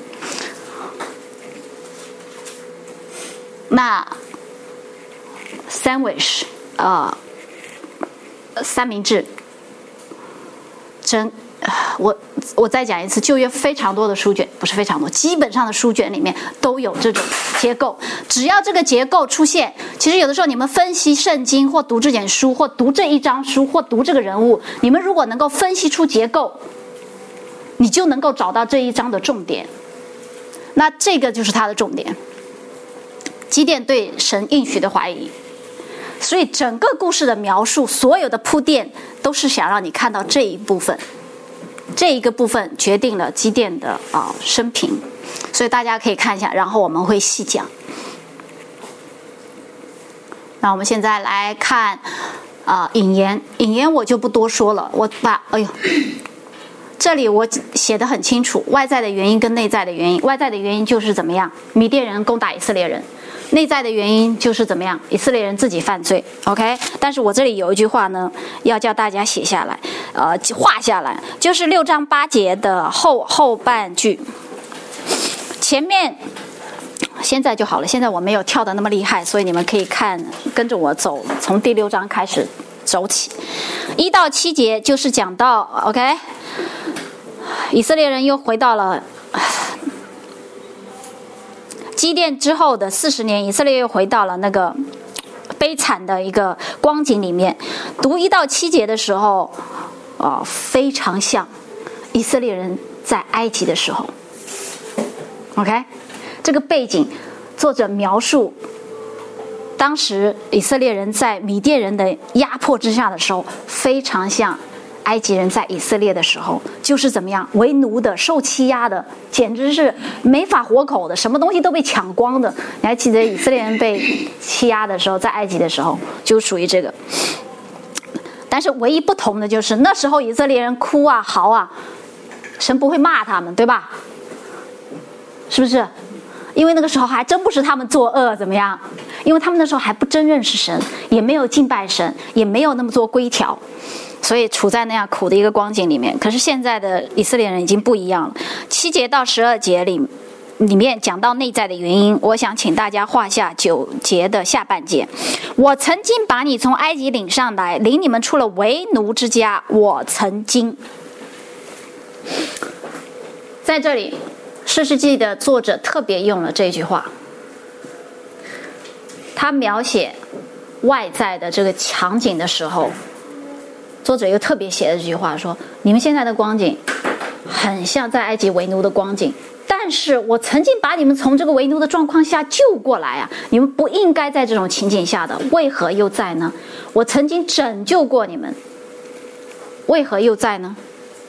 那 sandwich 三明治，我再讲一次，旧约非常多的书卷，不是非常多，基本上的书卷里面都有这种结构。只要这个结构出现，其实有的时候你们分析圣经或读这卷书或读这一章书或读这个人物，你们如果能够分析出结构，你就能够找到这一章的重点。那这个就是它的重点。基甸对神应许的怀疑，所以整个故事的描述，所有的铺垫都是想让你看到这一部分。这一个部分决定了基甸的生平，所以大家可以看一下，然后我们会细讲。那我们现在来看引言我就不多说了，我把这里我写得很清楚，外在的原因跟内在的原因。外在的原因就是怎么样，米甸人攻打以色列人；内在的原因就是怎么样，以色列人自己犯罪。OK， 但是我这里有一句话呢，要叫大家写下来，画下来，就是6章8节的后半句。前面现在就好了，现在我没有跳得那么厉害，所以你们可以跟着我走，从第6章开始走起。1到7节就是讲到 OK， 以色列人又回到了基甸之后的40年，以色列又回到了那个悲惨的一个光景里面。读1到7节的时候，非常像以色列人在埃及的时候。OK， 这个背景，作者描述当时以色列人在米甸人的压迫之下的时候，非常像埃及人在以色列的时候，就是怎么样，为奴的、受欺压的，简直是没法活口的，什么东西都被抢光的。你还记得以色列人被欺压的时候，在埃及的时候就属于这个。但是唯一不同的就是那时候以色列人哭啊嚎啊，神不会骂他们，对吧？是不是？因为那个时候还真不是他们作恶怎么样，因为他们那时候还不真认识神，也没有敬拜神，也没有那么多规条，所以处在那样苦的一个光景里面。可是现在的以色列人已经不一样了。7节到12节里面讲到内在的原因，我想请大家画下9节的下半节。我曾经把你从埃及领上来，领你们出了为奴之家，我曾经。在这里士师记的作者特别用了这句话，他描写外在的这个场景的时候，作者又特别写了这句话，说你们现在的光景很像在埃及为奴的光景，但是我曾经把你们从这个为奴的状况下救过来啊，你们不应该在这种情景下的，为何又在呢？我曾经拯救过你们，为何又在呢？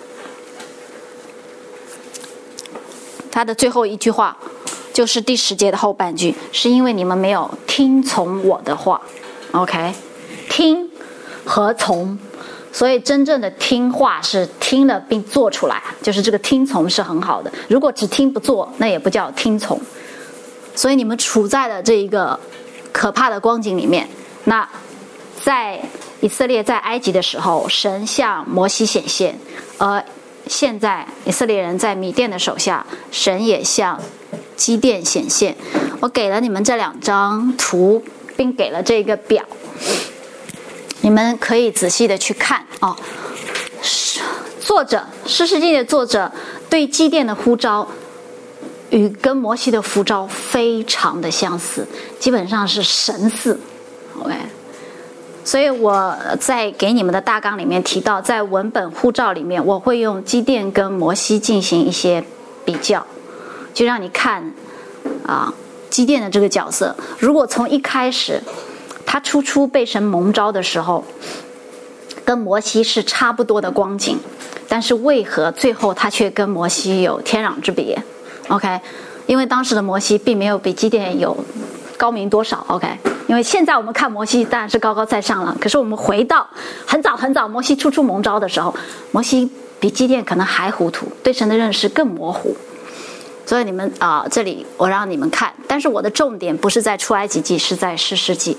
他的最后一句话就是第10节的后半句，是因为你们没有听从我的话。 OK， 听和从所以真正的听话是听了并做出来，就是这个听从是很好的。如果只听不做，那也不叫听从。所以你们处在了这一个可怕的光景里面。那在以色列在埃及的时候，神向摩西显现，而现在以色列人在米甸的手下，神也向基甸显现。我给了你们这2张图，并给了这个表，你们可以仔细的去看哦。作者士师记的作者对基甸的呼召与跟摩西的呼召非常的相似，基本上是神似。OK， 所以我在给你们的大纲里面提到，在文本呼召里面，我会用基甸跟摩西进行一些比较，就让你看基甸的这个角色。如果从一开始他初被神蒙召的时候，跟摩西是差不多的光景，但是为何最后他却跟摩西有天壤之别 ？OK， 因为当时的摩西并没有比基甸有高明多少 ，OK。因为现在我们看摩西当然是高高在上了，可是我们回到很早摩西初蒙召的时候，摩西比基甸可能还糊涂，对神的认识更模糊。所以你们这里我让你们看，但是我的重点不是在出埃及记，是在士师记。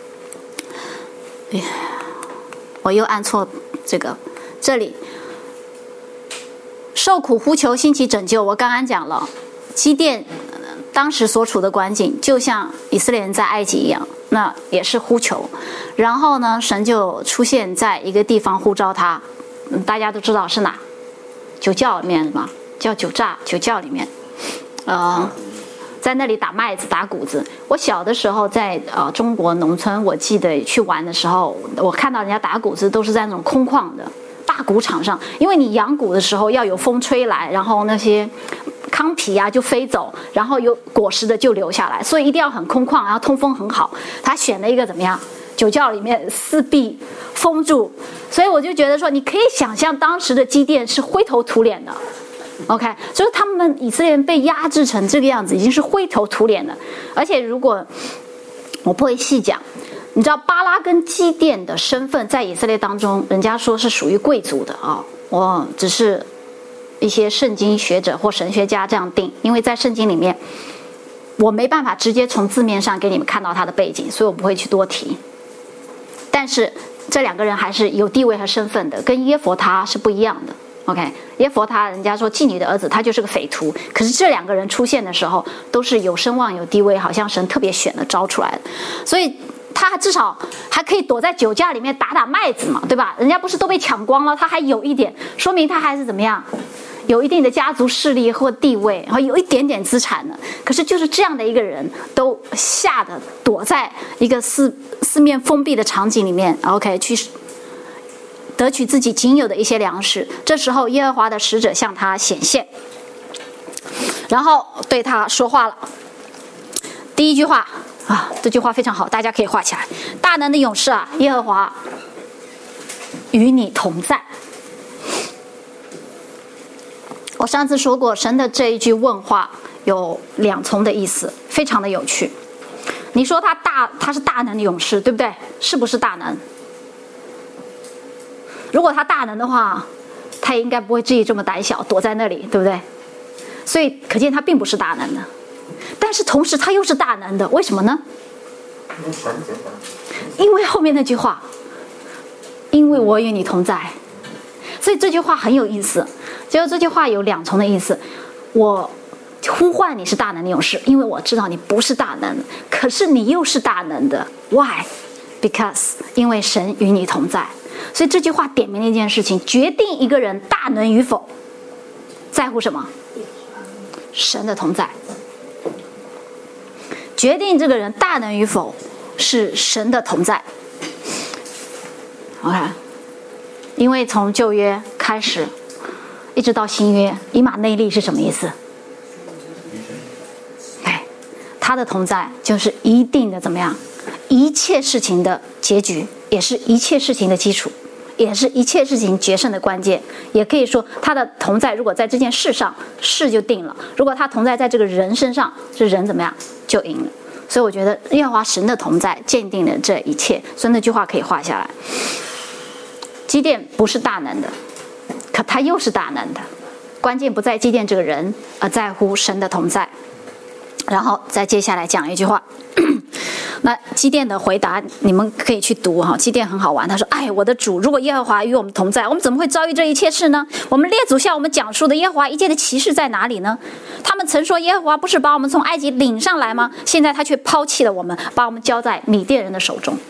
我又按错这里受苦呼求兴起拯救，我刚刚讲了基甸当时所处的环境就像以色列人在埃及一样，那也是呼求。然后呢，神就出现在一个地方呼召他，大家都知道是哪？酒窖里面嘛，叫酒窖里面，在那里打麦子打谷子。我小的时候在中国农村，我记得去玩的时候，我看到人家打谷子都是在那种空旷的大谷场上，因为你养谷的时候要有风吹来，然后那些糠皮就飞走，然后有果实的就留下来，所以一定要很空旷，然后通风很好。他选了一个怎么样？酒窖里面四壁封住，所以我就觉得说，你可以想象当时的基甸是灰头土脸的。OK， 就是他们以色列人被压制成这个样子，已经是灰头土脸的。而且如果我不会细讲，你知道巴拉跟基甸的身份在以色列当中，人家说是属于贵族的我只是一些圣经学者或神学家这样定，因为在圣经里面我没办法直接从字面上给你们看到他的背景，所以我不会去多提。但是这2个人还是有地位和身份的，跟耶弗他是不一样的。OK， 耶弗他人家说妓女的儿子，他就是个匪徒。可是这2个人出现的时候，都是有声望、有地位，好像神特别选了招出来的。所以他至少还可以躲在酒窖里面打麦子嘛，对吧？人家不是都被抢光了，他还有一点，说明他还是怎么样，有一定的家族势力或地位，然后有一点点资产的。可是就是这样的一个人，都吓得躲在一个四面封闭的场景里面 ，OK， 去得取自己仅有的一些粮食。这时候耶和华的使者向他显现，然后对他说话了。第一句话这句话非常好，大家可以画起来。大能的勇士耶和华与你同在。我上次说过，神的这一句问话有2重的意思，非常的有趣。你说他是大能的勇士，对不对？是不是大能？如果他大能的话，他也应该不会至于这么胆小，躲在那里，对不对？所以可见他并不是大能的，但是同时他又是大能的，为什么呢？因为后面那句话，因为我与你同在。所以这句话很有意思，结果这句话有2重的意思。我呼唤你是大能的勇士，因为我知道你不是大能，可是你又是大能的。 Why？ Because 因为神与你同在。所以这句话点明了一件事情，决定一个人大能与否在乎什么？神的同在。决定这个人大能与否是神的同在。 OK， 因为从旧约开始一直到新约，以马内利是什么意思？他的同在就是一定的怎么样？一切事情的结局，也是一切事情的基础，也是一切事情决胜的关键。也可以说他的同在如果在这件事上，事就定了；如果他同在在这个人身上，这人怎么样就赢了。所以我觉得耶和华神的同在鉴定了这一切，所以那句话可以画下来。 基甸不是大能的，可他又是大能的。关键不在基甸这个人，而在乎神的同在。然后再接下来讲一句话，那基甸的回答你们可以去读哈。基甸很好玩，他说：“哎，我的主，如果耶和华与我们同在，我们怎么会遭遇这一切事呢？我们列祖向我们讲述的耶和华一切的奇事在哪里呢？他们曾说耶和华不是把我们从埃及领上来吗？现在他却抛弃了我们，把我们交在米甸人的手中。”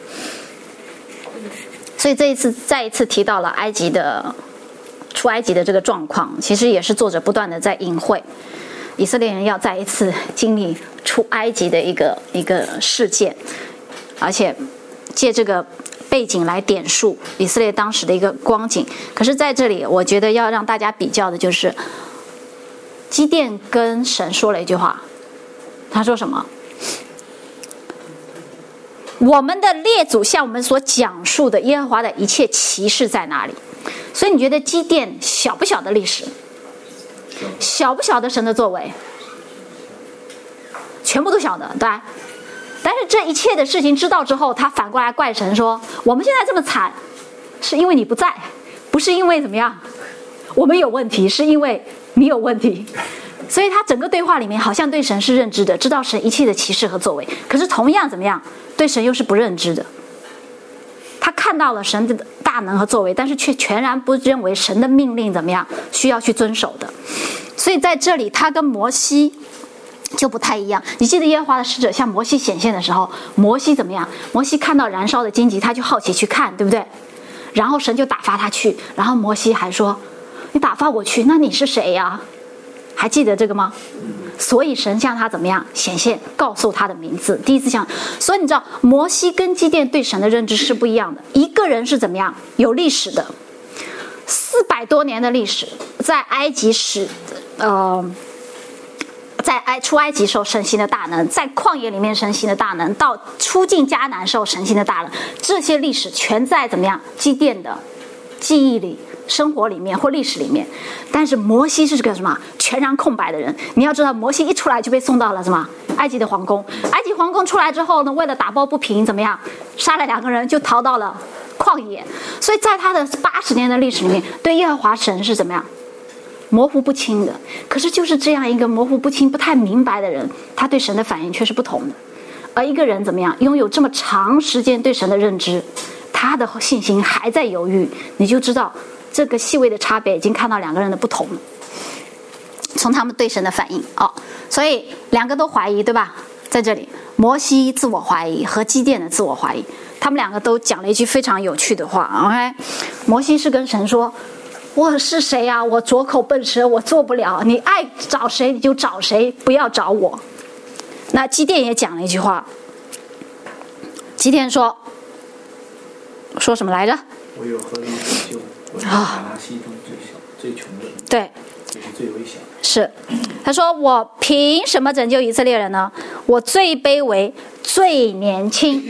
所以这一次再一次提到了出埃及的这个状况，其实也是作者不断的在隐晦以色列人要再一次经历出埃及的一个事件，而且借这个背景来点述以色列当时的一个光景。可是在这里我觉得要让大家比较的就是基甸跟神说了一句话，他说什么？我们的列祖向我们所讲述的耶和华的一切奇事在哪里？所以你觉得基甸晓不晓得历史？晓不晓得神的作为？全部都晓得，对吧？但是这一切的事情知道之后，他反过来怪神说：我们现在这么惨，是因为你不在，不是因为怎么样我们有问题，是因为你有问题。所以他整个对话里面好像对神是认知的，知道神一切的奇事和作为，可是同样怎么样，对神又是不认知的。他看到了神的大能和作为，但是却全然不认为神的命令怎么样需要去遵守的。所以在这里他跟摩西就不太一样。你记得耶和华的使者向摩西显现的时候，摩西怎么样？摩西看到燃烧的荆棘，他就好奇去看，对不对？然后神就打发他去，然后摩西还说：你打发我去，那你是谁呀？还记得这个吗？所以神向他怎么样显现，告诉他的名字。第一次所以你知道摩西跟基甸对神的认知是不一样的。一个人是怎么样有历史的，400多年的历史，在埃及在出埃及时候神行的大能，在旷野里面神行的大能，到出境迦南时候神行的大能，这些历史全在怎么样基甸的记忆里、生活里面或历史里面。但是摩西是个什么全然空白的人。你要知道摩西一出来就被送到了什么埃及的皇宫，埃及皇宫出来之后呢，为了打抱不平怎么样杀了2个人就逃到了旷野。所以在他的80年的历史里面，对耶和华神是怎么样模糊不清的。可是就是这样一个模糊不清不太明白的人，他对神的反应却是不同的。而一个人怎么样拥有这么长时间对神的认知，他的信心还在犹豫，你就知道这个细微的差别已经看到2个人的不同了，从他们对神的反应所以2个都怀疑，对吧？在这里摩西自我怀疑和基甸的自我怀疑，他们2个都讲了一句非常有趣的话。OK， 摩西是跟神说：我是谁啊？我拙口笨舌，我做不了，你爱找谁你就找谁，不要找我。那基甸也讲了一句话，基甸说什么来着？ 我有何能拯救？我是亚拿西中最小、最穷的人， 对， 也是最微小的。 是，他说：我凭什么拯救以色列人呢？我最卑微、最年轻。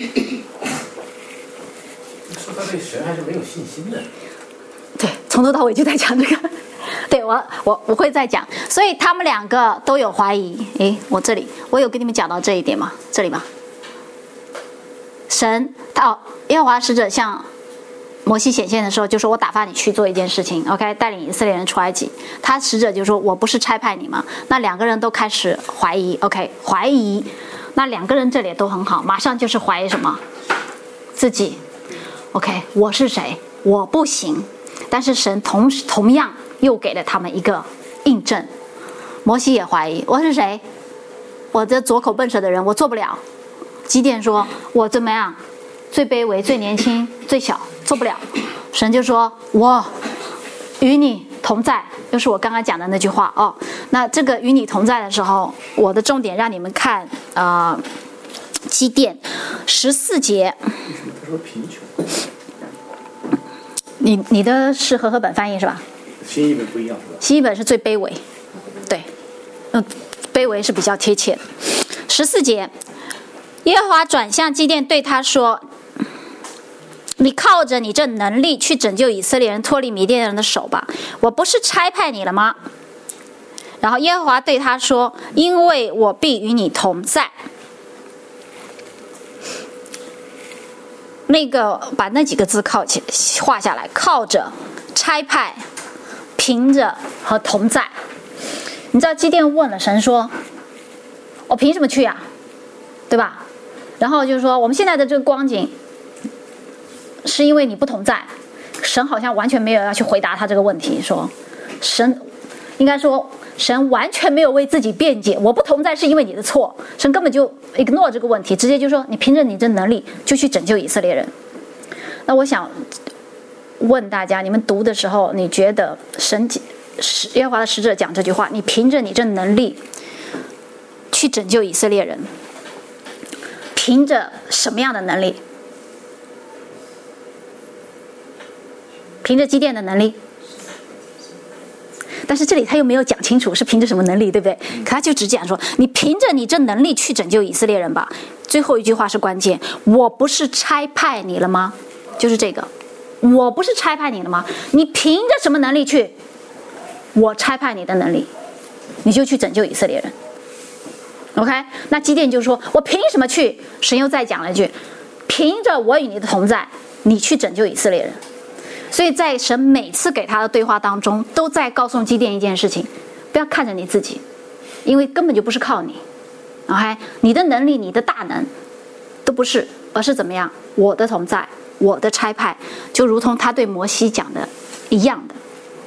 说他对神还是没有信心的。 对，从头到尾就在讲这个。对，我会再讲。所以他们2个都有怀疑。我这里我有跟你们讲到这一点吗？这里吗？神耶和华使者向摩西显现的时候就说：我打发你去做一件事情 ，OK， 带领以色列人出埃及。他使者就说：我不是差派你吗？那2个人都开始怀疑 ，OK， 怀疑。那2个人这里都很好，马上就是怀疑什么？自己 ，OK， 我是谁？我不行。但是神同样又给了他们一个印证。摩西也怀疑：我是谁？我这拙口笨舌的人，我做不了。基甸说：我怎么样？最卑微、最年轻、最小，做不了。神就说：我与你同在，又是我刚刚讲的那句话那这个与你同在的时候，我的重点让你们看基甸14节。 为什么他说贫穷？ 你的是和合本翻译是吧？ 新译本不一样是吧？ 新译本是最卑微，对，卑微是比较贴切的。14节，耶和华转向基甸，对他说：你靠着你这能力去拯救以色列人脱离米甸人的手吧，我不是差派你了吗？然后耶和华对他说：因为我必与你同在。 那个把那几个字画下来，靠着、差派、凭着和同在。你知道基甸问了神说：“我凭什么去啊？对吧？”然后就是说，我们现在的这个光景，是因为你不同在。神好像完全没有要去回答他这个问题，说神应该说神完全没有为自己辩解，我不同在是因为你的错，神根本就 ignore 这个问题，直接就说你凭着你的能力就去拯救以色列人。那我想问大家，你们读的时候，你觉得耶和华的使者讲这句话，你凭着你这能力去拯救以色列人，凭着什么样的能力？凭着基甸的能力，但是这里他又没有讲清楚是凭着什么能力，对不对？可他就只讲说，你凭着你这能力去拯救以色列人吧。最后一句话是关键，我不是差派你了吗？就是这个，我不是差派你了吗？你凭着什么能力去？我差派你的能力，你就去拯救以色列人。OK， 那基甸就说，我凭什么去？神又再讲了一句，凭着我与你的同在，你去拯救以色列人。所以在神每次给他的对话当中，都在告诉基甸一件事情，不要看着你自己，因为根本就不是靠你。OK， 你的能力、你的大能都不是，而是怎么样？我的同在，我的差派，就如同他对摩西讲的一样的。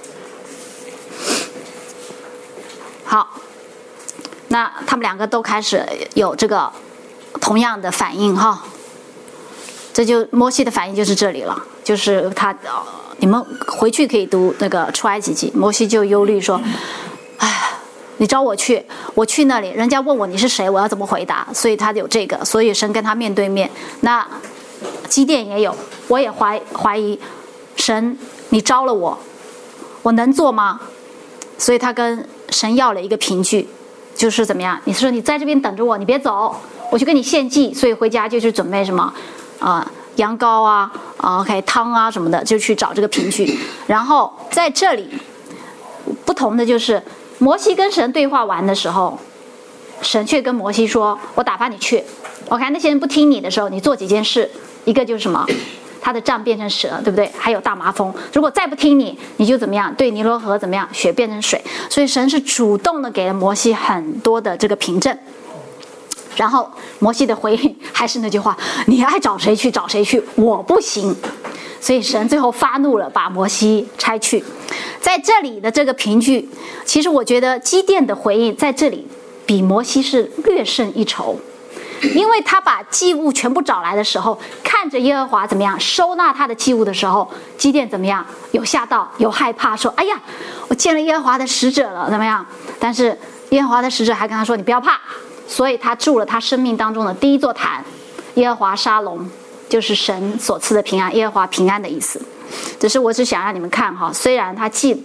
好，那他们两个都开始有这个同样的反应哈。这就摩西的反应就是这里了，就是他，你们回去可以读那个出埃及记，摩西就忧虑说，哎，你招我去，我去那里，人家问我你是谁，我要怎么回答？所以他有这个，所以神跟他面对面。那基甸也有，我也怀疑神，你招了我，我能做吗？所以他跟神要了一个凭据，就是怎么样？你说你在这边等着我，你别走，我去跟你献祭，所以回家就去准备什么？羊羔啊，OK， 汤啊什么的，就去找这个凭据。然后在这里不同的就是，摩西跟神对话完的时候，神却跟摩西说：“我打发你去。OK， 那些人不听你的时候，你做几件事，一个就是什么？他的杖变成蛇，对不对？还有大麻风。如果再不听你，你就怎么样？对尼罗河怎么样？血变成水。所以神是主动的给了摩西很多的这个凭证。”然后摩西的回应还是那句话，你爱找谁去找谁去，我不行。所以神最后发怒了，把摩西差去。在这里的这个凭据，其实我觉得基甸的回应在这里比摩西是略胜一筹，因为他把祭物全部找来的时候，看着耶和华怎么样收纳他的祭物的时候，基甸怎么样？有吓到，有害怕，说：“哎呀，我见了耶和华的使者了，怎么样？”但是耶和华的使者还跟他说：“你不要怕。”所以他筑了他生命当中的第一座坛，耶和华沙龙，就是神所赐的平安，耶和华平安的意思。我只想让你们看哈，虽然他既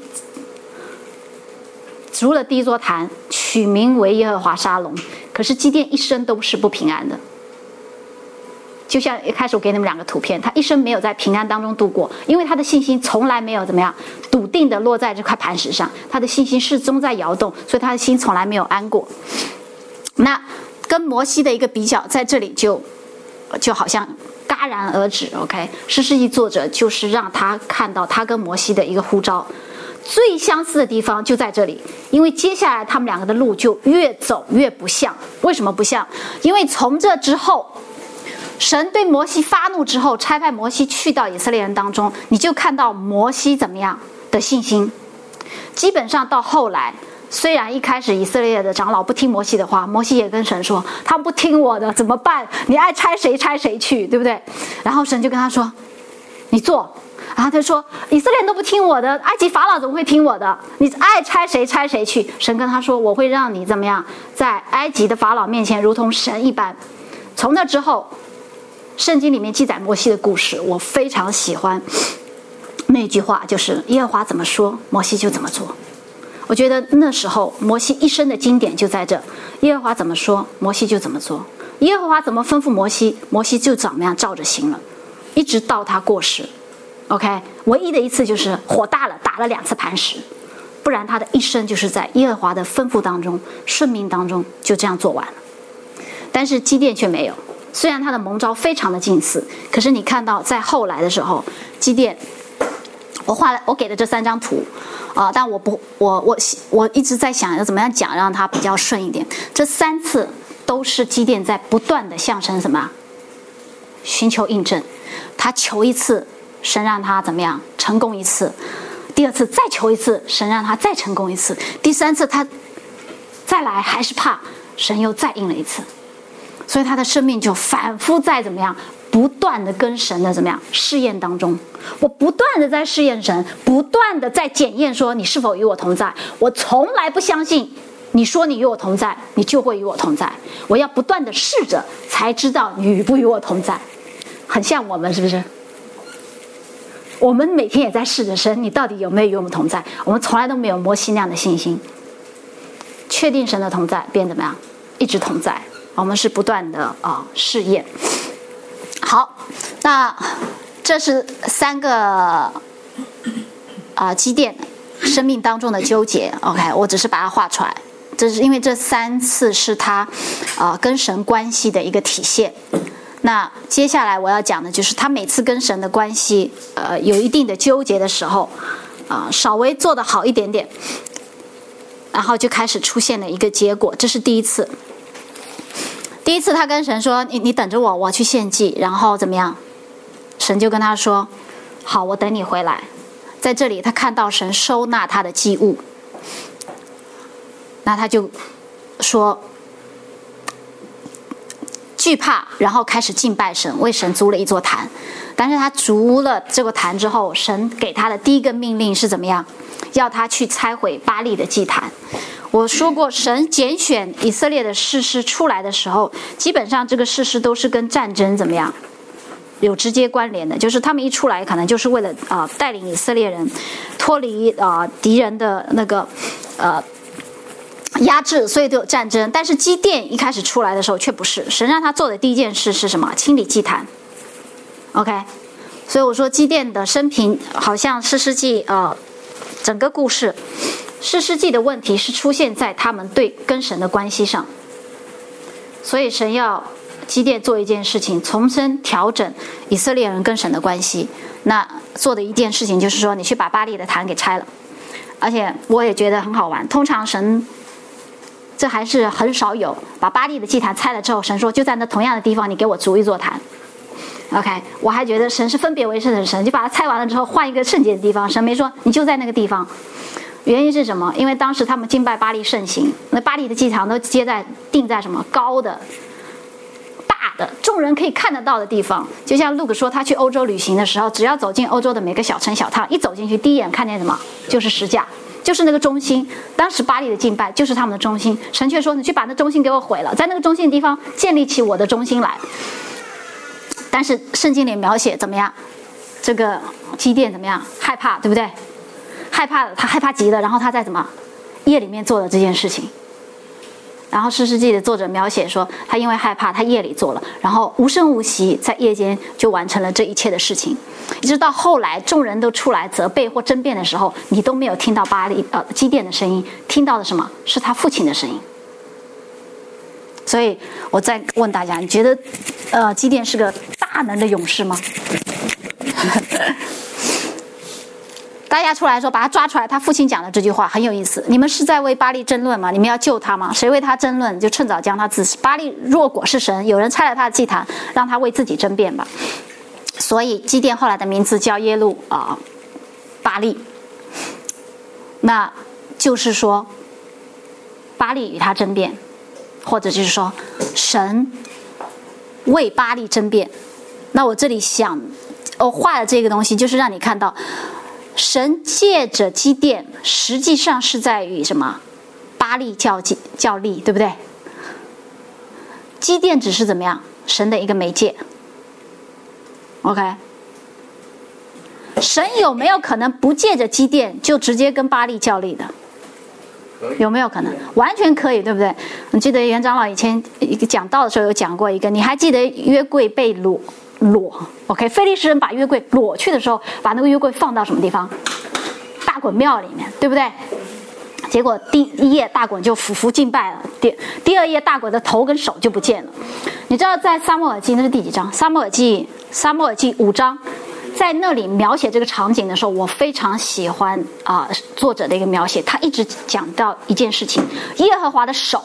筑了第一座坛，取名为耶和华沙龙，可是基甸一生都是不平安的。就像一开始我给你们两个图片，他一生没有在平安当中度过，因为他的信心从来没有怎么样笃定的落在这块磐石上，他的信心始终在摇动，所以他的心从来没有安过。那跟摩西的一个比较，在这里就好像戛然而止。 OK， 士师记作者就是让他看到他跟摩西的一个呼召最相似的地方就在这里，因为接下来他们两个的路就越走越不像。为什么不像？因为从这之后，神对摩西发怒之后，差派摩西去到以色列人当中，你就看到摩西怎么样的信心。基本上到后来，虽然一开始以色列的长老不听摩西的话，摩西也跟神说他们不听我的怎么办？你爱差谁差谁去，对不对？然后神就跟他说你做，然后他说以色列人都不听我的，埃及法老怎么会听我的？你爱差谁差谁去。神跟他说我会让你怎么样，在埃及的法老面前如同神一般。从那之后，圣经里面记载摩西的故事，我非常喜欢那句话，就是耶和华怎么说摩西就怎么做。我觉得那时候摩西一生的经典就在这，耶和华怎么说摩西就怎么做，耶和华怎么吩咐摩西，摩西就怎么样照着行了，一直到他过世。 OK， 唯一的一次就是火大了，打了2次磐石，不然他的一生就是在耶和华的吩咐当中顺命当中就这样做完了。但是基甸却没有， 虽然他的蒙召非常的近似，可是你看到在后来的时候，基甸，我给的这3张图，但我一直在想要怎么样讲让它比较顺一点。这3次都是基甸在不断的向神什么？寻求印证。他求一次，神让他怎么样？成功一次。第2次再求一次，神让他再成功一次。第3次他再来还是怕，神又再应了一次。所以他的生命就反复在怎么样？不断的跟神的怎么样试验当中，我不断的在试验神，不断的在检验说你是否与我同在。我从来不相信你说你与我同在，你就会与我同在。我要不断的试着才知道你与不与我同在。很像我们是不是？我们每天也在试着神，你到底有没有与我们同在？我们从来都没有摩西那样的信心，确定神的同在，便怎么样？一直同在。我们是不断的试验。好，那这是3个基甸生命当中的纠结。OK， 我只是把它画出来，这是因为这3次是他跟神关系的一个体现。那接下来我要讲的就是他每次跟神的关系有一定的纠结的时候稍微做得好一点点，然后就开始出现了一个结果。这是第一次。第一次他跟神说你等着我，我去献祭，然后怎么样？神就跟他说好，我等你回来。在这里他看到神收纳他的祭物，那他就说惧怕，然后开始敬拜神，为神筑了一座坛。但是他筑了这个坛之后，神给他的第一个命令是怎么样？要他去拆毁巴力的祭坛。我说过，神拣选以色列的士师出来的时候，基本上这个士师都是跟战争怎么样有直接关联的，就是他们一出来可能就是为了带领以色列人脱离敌人的那个压制，所以都有战争。但是基甸一开始出来的时候却不是，神让他做的第一件事是什么？清理祭坛。OK， 所以我说基甸的生平好像士师记整个故事，士师记的问题是出现在他们跟神的关系上，所以神要基甸做一件事情，重新调整以色列人跟神的关系。那做的一件事情就是说，你去把巴力的坛给拆了。而且我也觉得很好玩，通常神这还是很少有，把巴力的祭坛拆了之后，神说就在那同样的地方，你给我筑一座坛。OK， 我还觉得神是分别为圣的神，就把它拆完了之后换一个圣洁的地方，神没说你就在那个地方。原因是什么？因为当时他们敬拜巴力盛行，那巴力的祭坛都定在什么高的大的众人可以看得到的地方。就像路克说他去欧洲旅行的时候，只要走进欧洲的每个小城小巷，一走进去第一眼看见什么？就是十架，就是那个中心。当时巴力的敬拜就是他们的中心，神却说你去把那中心给我毁了，在那个中心的地方建立起我的中心来。但是圣经里描写怎么样？这个基甸怎么样？害怕，对不对？害怕了，他害怕极了，然后他在怎么夜里面做了这件事情。然后士师记的作者描写说，他因为害怕，他夜里做了，然后无声无息在夜间就完成了这一切的事情。一直到后来众人都出来责备或争辩的时候，你都没有听到基甸的声音，听到的什么？是他父亲的声音。所以我再问大家，你觉得基甸是个大能的勇士吗？大家出来说把他抓出来，他父亲讲的这句话很有意思。你们是在为巴力争论吗？你们要救他吗？谁为他争论，就趁早将他治死。巴力若果是神，有人拆了他的祭坛，让他为自己争辩吧。所以基甸后来的名字叫耶路巴力，那就是说巴力与他争辩，或者就是说神为巴力争辩。那我这里画的这个东西就是让你看到神借着基甸实际上是在与什么巴力较力，对不对？基甸只是怎么样神的一个媒介。 OK， 神有没有可能不借着基甸就直接跟巴力较力的？有没有可能？完全可以，对不对？你记得袁长老以前讲道的时候有讲过一个，你还记得约柜被裸 OK， 非利士人把约柜裸去的时候，把那个约柜放到什么地方？大衮庙里面，对不对结果第一页大衮就俯伏敬拜了，第二页大衮的头跟手就不见了。你知道在撒母耳记那是第几章？撒母耳记5章，在那里描写这个场景的时候，我非常喜欢作者的一个描写，他一直讲到一件事情：耶和华的手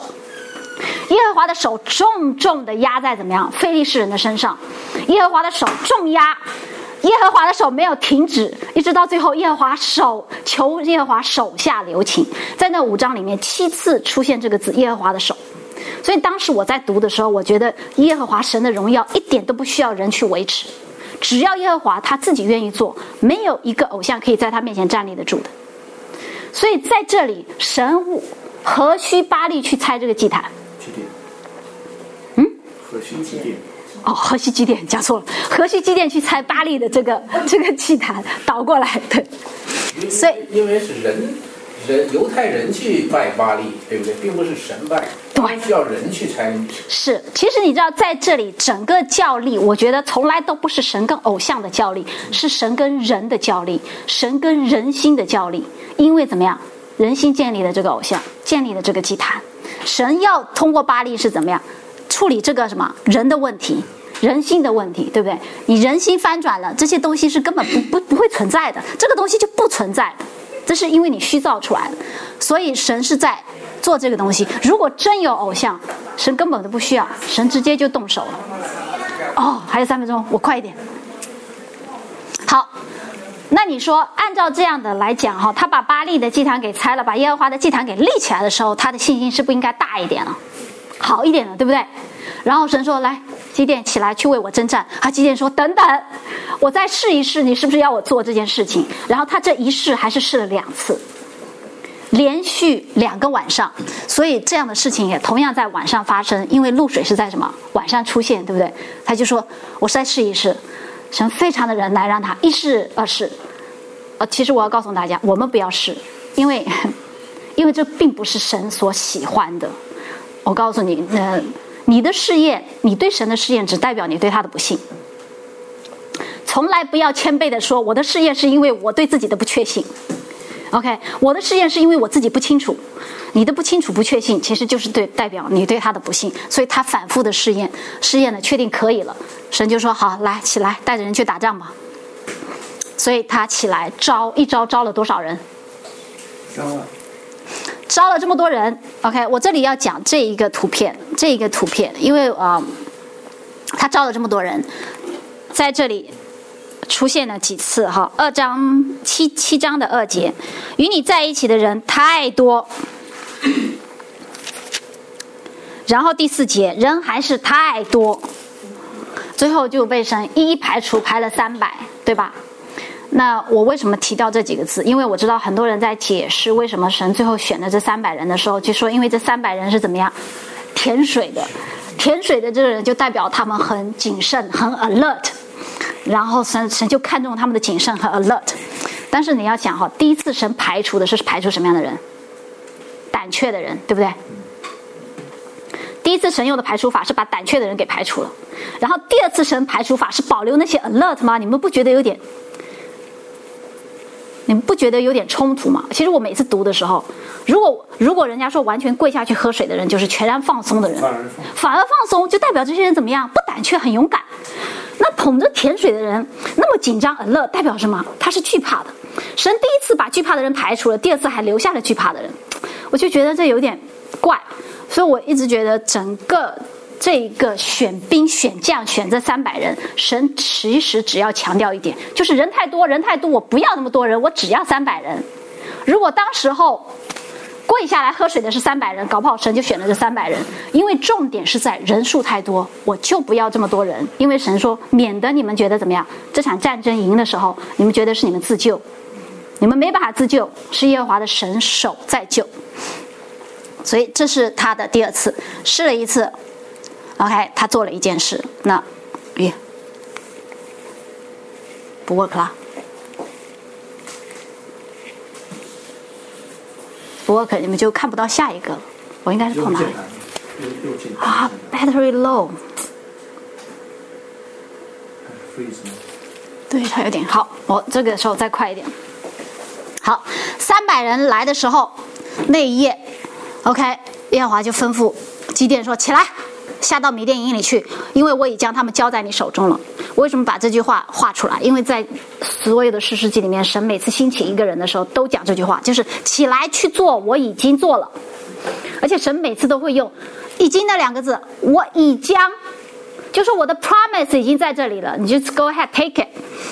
重重的压在怎么样非利士人的身上，耶和华的手重压。耶和华的手没有停止，一直到最后，求耶和华手下留情。在那5章里面7次出现这个字耶和华的手，所以当时我在读的时候，我觉得耶和华神的荣耀一点都不需要人去维持，只要耶和华他自己愿意做，没有一个偶像可以在他面前站立得住的。所以在这里，神何须巴力去拆这个祭坛？ 何须祭奠？ 何须祭奠，讲错了，何须祭奠去拆巴力的这个祭坛，倒过来，对。所以因为是犹太人去拜巴力，对不对？并不是神拜， 对， 需要人去拆。 是，其实你知道，在这里整个教力，我觉得从来都不是神跟偶像的教力，是神跟人的教力，神跟人心的教力。因为怎么样，人心建立了这个偶像，建立了这个祭坛，神要通过巴力是怎么样处理这个什么人的问题。人心的问题，对不对？你人心翻转了，这些东西是根本不会存在的，这个东西就不存在的，这是因为你虚造出来的。所以神是在做这个东西。如果真有偶像，神根本都不需要，神直接就动手了。还有3分钟，我快一点。好，那你说按照这样的来讲他把巴力的祭坛给拆了，把耶和华的祭坛给立起来的时候，他的信心是不是应该大一点了，好一点了，对不对？然后神说：“来，基甸起来去为我征战。”基甸说：“等等，我再试一试，你是不是要我做这件事情？”然后他这一试还是试了2次，连续2个晚上。所以这样的事情也同样在晚上发生，因为露水是在什么晚上出现，对不对？他就说：“我再试一试。”神非常的忍耐，让他1试2试。其实我要告诉大家，我们不要试，因为这并不是神所喜欢的。我告诉你，你的试验，你对神的试验只代表你对他的不信。从来不要谦卑的说我的试验是因为我对自己的不确信。 OK， 我的试验是因为我自己不清楚。你的不清楚不确信其实就是代表你对他的不信，所以他反复的试验了确定可以了，神就说好，来起来带着人去打仗吧。所以他起来一招招了多少人？招了这么多人。 OK， 我这里要讲这一个图片，因为他招了这么多人，在这里出现了几次哈，7章的2节，与你在一起的人太多。然后第4节，人还是太多，最后就被神一一排除，排了300，对吧？那我为什么提到这几个字？因为我知道很多人在解释为什么神最后选了这300人的时候，就说因为这300人是怎么样填水的这个人就代表他们很谨慎很 alert， 然后神就看中他们的谨慎和 alert。 但是你要想第一次神排除的是排除什么样的人？胆怯的人，对不对？第一次神用的排除法是把胆怯的人给排除了，然后第2次神排除法是保留那些 alert 吗？你们不觉得有点冲突吗？其实我每次读的时候，如果人家说完全跪下去喝水的人就是全然放松的人，反而放松就代表这些人怎么样？不胆怯，很勇敢。那捧着甜水的人那么紧张 alert 代表什么？他是惧怕的。神第一次把惧怕的人排除了，第2次还留下了惧怕的人，我就觉得这有点怪。所以我一直觉得整个这个选兵选将选这300人，神其实只要强调一点，就是人太多，我不要那么多人，我只要300人。如果当时候跪下来喝水的是300人，搞不好神就选了这300人，因为重点是在人数太多，我就不要这么多人，因为神说免得你们觉得怎么样，这场战争赢的时候你们觉得是你们自救，你们没办法自救，是耶和华的神手在救。所以这是他的第2次，试了1次 OK， 他做了一件事，那不 work 啦，不 work 你们就看不到下一个了。我应该是碰哪里？Battery low。对，它有点好，我这个时候再快一点。好，300人来的时候， 那一夜 OK， 耶和华就吩咐基甸说，起来下到米甸营里去，因为我已将他们交在你手中了。为什么把这句话画出来？因为在所有的士师记里面，神每次兴起一个人的时候都讲这句话，就是起来去做，我已经做了。而且神每次都会用已经那2个字，我已将，就是我的 promise 已经在这里了，你就 go ahead take it。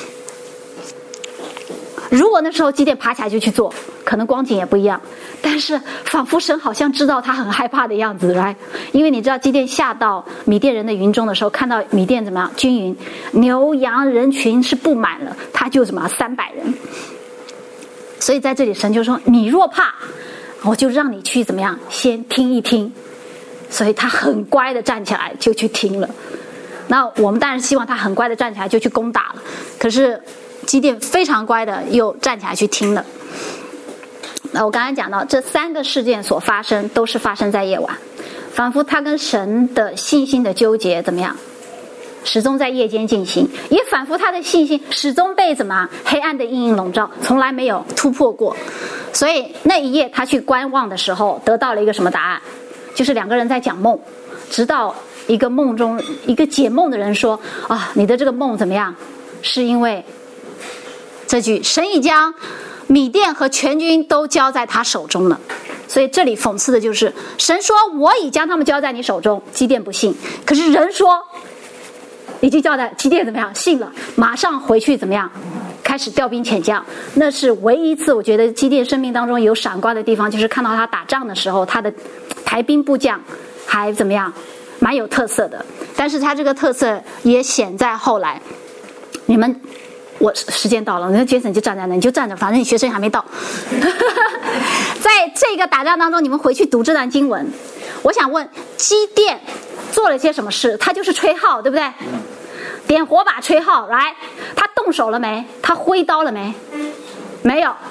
如果那时候基甸爬起来就去做，可能光景也不一样，但是仿佛神好像知道他很害怕的样子， right？ 因为你知道基甸下到米甸人的营中的时候，看到米甸怎么样，军营牛羊人群是布满了，他就什么300人。所以在这里神就说，你若怕，我就让你去怎么样，先听一听。所以他很乖的站起来就去听了。那我们当然希望他很乖的站起来就去攻打了，可是基甸非常乖的又站起来去听了。那我刚才讲到这3个事件所发生都是发生在夜晚，仿佛他跟神的信心的纠结怎么样，始终在夜间进行，也仿佛他的信心始终被怎么黑暗的阴影笼罩，从来没有突破过。所以那一夜他去观望的时候得到了一个什么答案，就是2个人在讲梦，直到一个梦中一个解梦的人说，啊，你的这个梦怎么样，是因为这句神已将米甸和全军都交在他手中了。所以这里讽刺的就是神说我已将他们交在你手中，基甸不信，可是人说已经交在，基甸怎么样，信了，马上回去怎么样，开始调兵遣将。那是唯一一次我觉得基甸生命当中有闪光的地方，就是看到他打仗的时候，他的排兵布将还怎么样，蛮有特色的。但是他这个特色也显在后来。你们，我时间到了，那Jason就站在那，你就站着，反正你学生还没到。在这个打仗当中，你们回去读这段经文。我想问，基甸做了些什么事？他就是吹号，对不对？点火把吹号，来，他动手了没？他挥刀了没？没有。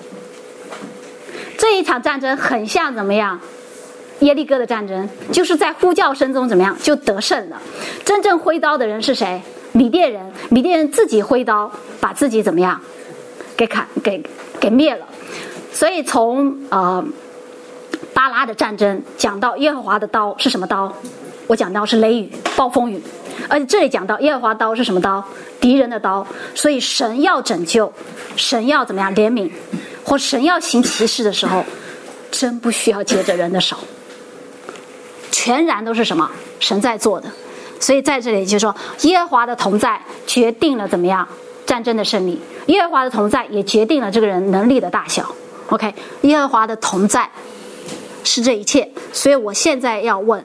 这一场战争很像怎么样？耶利哥的战争，就是在呼叫声中怎么样就得胜了。真正挥刀的人是谁？米甸人。米甸人自己挥刀，把自己怎么样给灭了。所以从巴拉的战争讲到耶和华的刀是什么刀？我讲到是雷雨、暴风雨。而且这里讲到耶和华刀是什么刀？敌人的刀。所以神要拯救，神要怎么样怜悯，或神要行奇事的时候，真不需要接着人的手，全然都是什么？神在做的。所以在这里就说，耶和华的同在决定了怎么样战争的胜利，耶和华的同在也决定了这个人能力的大小。 OK， 耶和华的同在是这一切。所以我现在要问，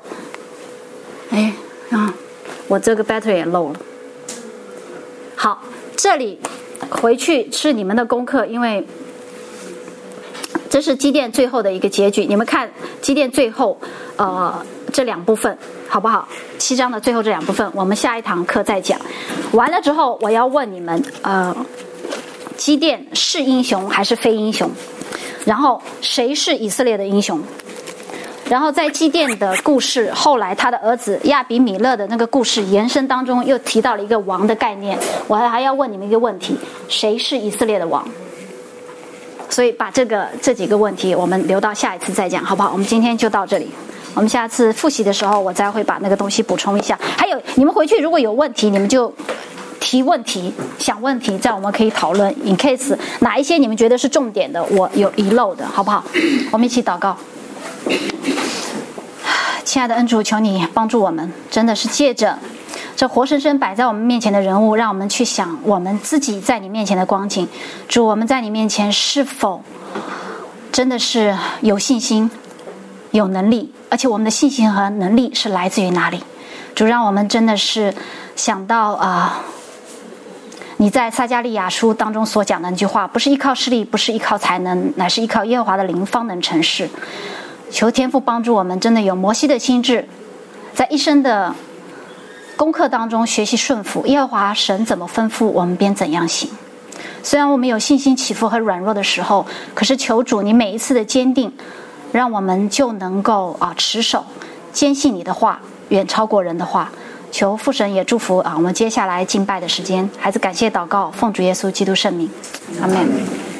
我这个 battery 也漏了。好，这里回去是你们的功课，因为这是基甸最后的一个结局。你们看基甸最后这2部分好不好？7章的最后这2部分我们下一堂课再讲。完了之后我要问你们基甸是英雄还是非英雄？然后谁是以色列的英雄？然后在基甸的故事，后来他的儿子亚比米勒的那个故事延伸当中，又提到了一个王的概念。我还要问你们一个问题：谁是以色列的王？所以把这几个问题我们留到下一次再讲，好不好？我们今天就到这里。我们下次复习的时候，我再会把那个东西补充一下。还有，你们回去如果有问题，你们就提问题、想问题，这样我们可以讨论。in case 哪一些你们觉得是重点的，我有遗漏的，好不好？我们一起祷告。亲爱的恩主，求你帮助我们，真的是借着这活生生摆在我们面前的人物，让我们去想我们自己在你面前的光景。主，我们在你面前是否真的是有信心、有能力？而且我们的信心和能力是来自于哪里？主，让我们真的是想到你在撒迦利亚书当中所讲的那句话，不是依靠势力，不是依靠才能，乃是依靠耶和华的灵方能成事。求天父帮助我们，真的有摩西的心志，在一生的功课当中学习顺服耶和华神怎么吩咐我们便怎样行。虽然我们有信心起伏和软弱的时候，可是求主你每一次的坚定，让我们就能够持守坚信你的话，远超过人的话。求父神也祝福我们接下来敬拜的时间。孩子感谢祷告，奉主耶稣基督圣名，阿们。